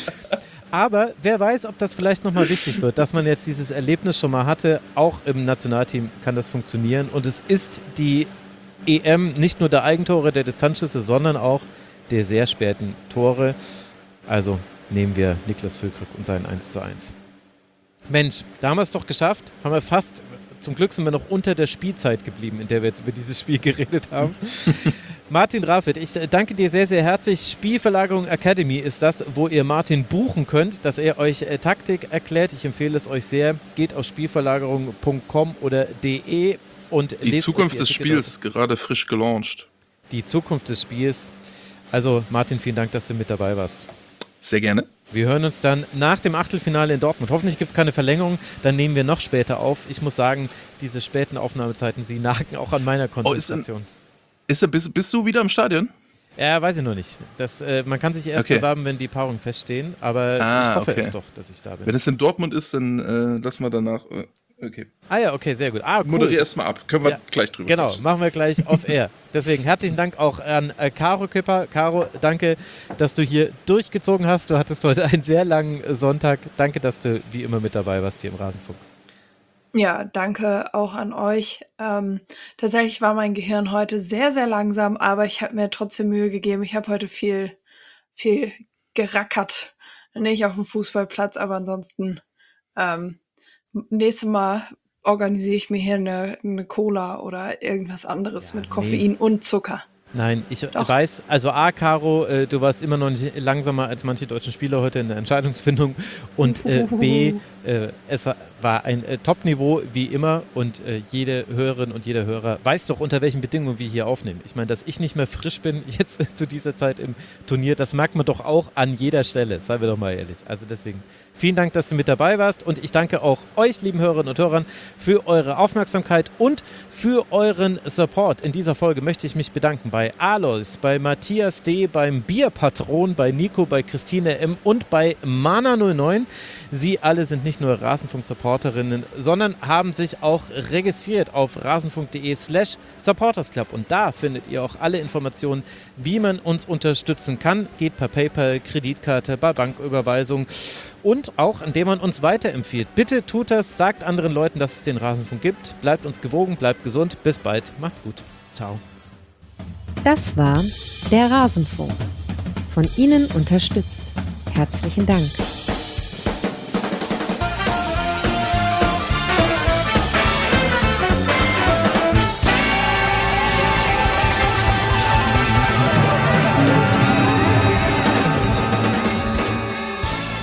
Aber wer weiß, ob das vielleicht nochmal wichtig wird, dass man jetzt dieses Erlebnis schon mal hatte. Auch im Nationalteam kann das funktionieren. Und es ist die E M nicht nur der Eigentore, der Distanzschüsse, sondern auch der sehr späten Tore. Also nehmen wir Niklas Füllkrug und sein eins zu eins. Mensch, da haben wir es doch geschafft. Haben wir fast, zum Glück sind wir noch unter der Spielzeit geblieben, in der wir jetzt über dieses Spiel geredet haben. Martin Rafit, ich danke dir sehr, sehr herzlich. Spielverlagerung Academy ist das, wo ihr Martin buchen könnt, dass er euch äh, Taktik erklärt. Ich empfehle es euch sehr. Geht auf spielverlagerung punkt com oder de und Die lest Zukunft euch des die Spiels gerade frisch gelauncht. Die Zukunft des Spiels. Also Martin, vielen Dank, dass du mit dabei warst. Sehr gerne. Wir hören uns dann nach dem Achtelfinale in Dortmund. Hoffentlich gibt es keine Verlängerung, dann nehmen wir noch später auf. Ich muss sagen, diese späten Aufnahmezeiten, sie nagen auch an meiner Konzentration. Ist er, bist, bist du wieder im Stadion? Ja, weiß ich noch nicht. Das, äh, man kann sich erst Okay. bewerben, wenn die Paarungen feststehen, aber Ah, ich hoffe okay. es doch, dass ich da bin. Wenn es in Dortmund ist, dann äh, lass mal danach. Äh, okay. Ah ja, okay, sehr gut. Ah, cool. Moderier erstmal ab. Können wir Ja, gleich drüber Genau, quatschen. machen wir gleich off air. Deswegen herzlichen Dank auch an äh, Caro Küpper. Caro, danke, dass du hier durchgezogen hast. Du hattest heute einen sehr langen äh, Sonntag. Danke, dass du wie immer mit dabei warst hier im Rasenfunk. Ja, danke auch an euch. Ähm, tatsächlich war mein Gehirn heute sehr, sehr langsam, aber ich habe mir trotzdem Mühe gegeben. Ich habe heute viel, viel gerackert. Nicht auf dem Fußballplatz, aber ansonsten ähm, nächstes Mal organisiere ich mir hier eine, eine Cola oder irgendwas anderes Ja, mit nee. Koffein und Zucker. Nein, ich Doch. weiß, also A, Caro, äh, du warst immer noch nicht langsamer als manche deutschen Spieler heute in der Entscheidungsfindung und äh, B, äh, es war ein äh, Top-Niveau wie immer und äh, jede Hörerin und jeder Hörer weiß doch, unter welchen Bedingungen wir hier aufnehmen. Ich meine, dass ich nicht mehr frisch bin jetzt äh, zu dieser Zeit im Turnier, das merkt man doch auch an jeder Stelle, seien wir doch mal ehrlich. Also deswegen vielen Dank, dass du mit dabei warst und ich danke auch euch, lieben Hörerinnen und Hörern, für eure Aufmerksamkeit und für euren Support. In dieser Folge möchte ich mich bedanken bei Alois, bei Matthias D., beim Bierpatron, bei Nico, bei Christine M. und bei Mana null neun. Sie alle sind nicht nur Rasenfunk-Supporter, Supporterinnen, sondern haben sich auch registriert auf rasenfunk.de slash supportersclub. Und da findet ihr auch alle Informationen, wie man uns unterstützen kann. Geht per PayPal, Kreditkarte, bei Banküberweisung und auch, indem man uns weiterempfiehlt. Bitte tut das, sagt anderen Leuten, dass es den Rasenfunk gibt. Bleibt uns gewogen, bleibt gesund. Bis bald. Macht's gut. Ciao. Das war der Rasenfunk. Von Ihnen unterstützt. Herzlichen Dank.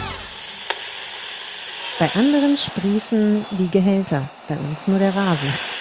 Bei anderen sprießen die Gehälter, bei uns nur der Rasen.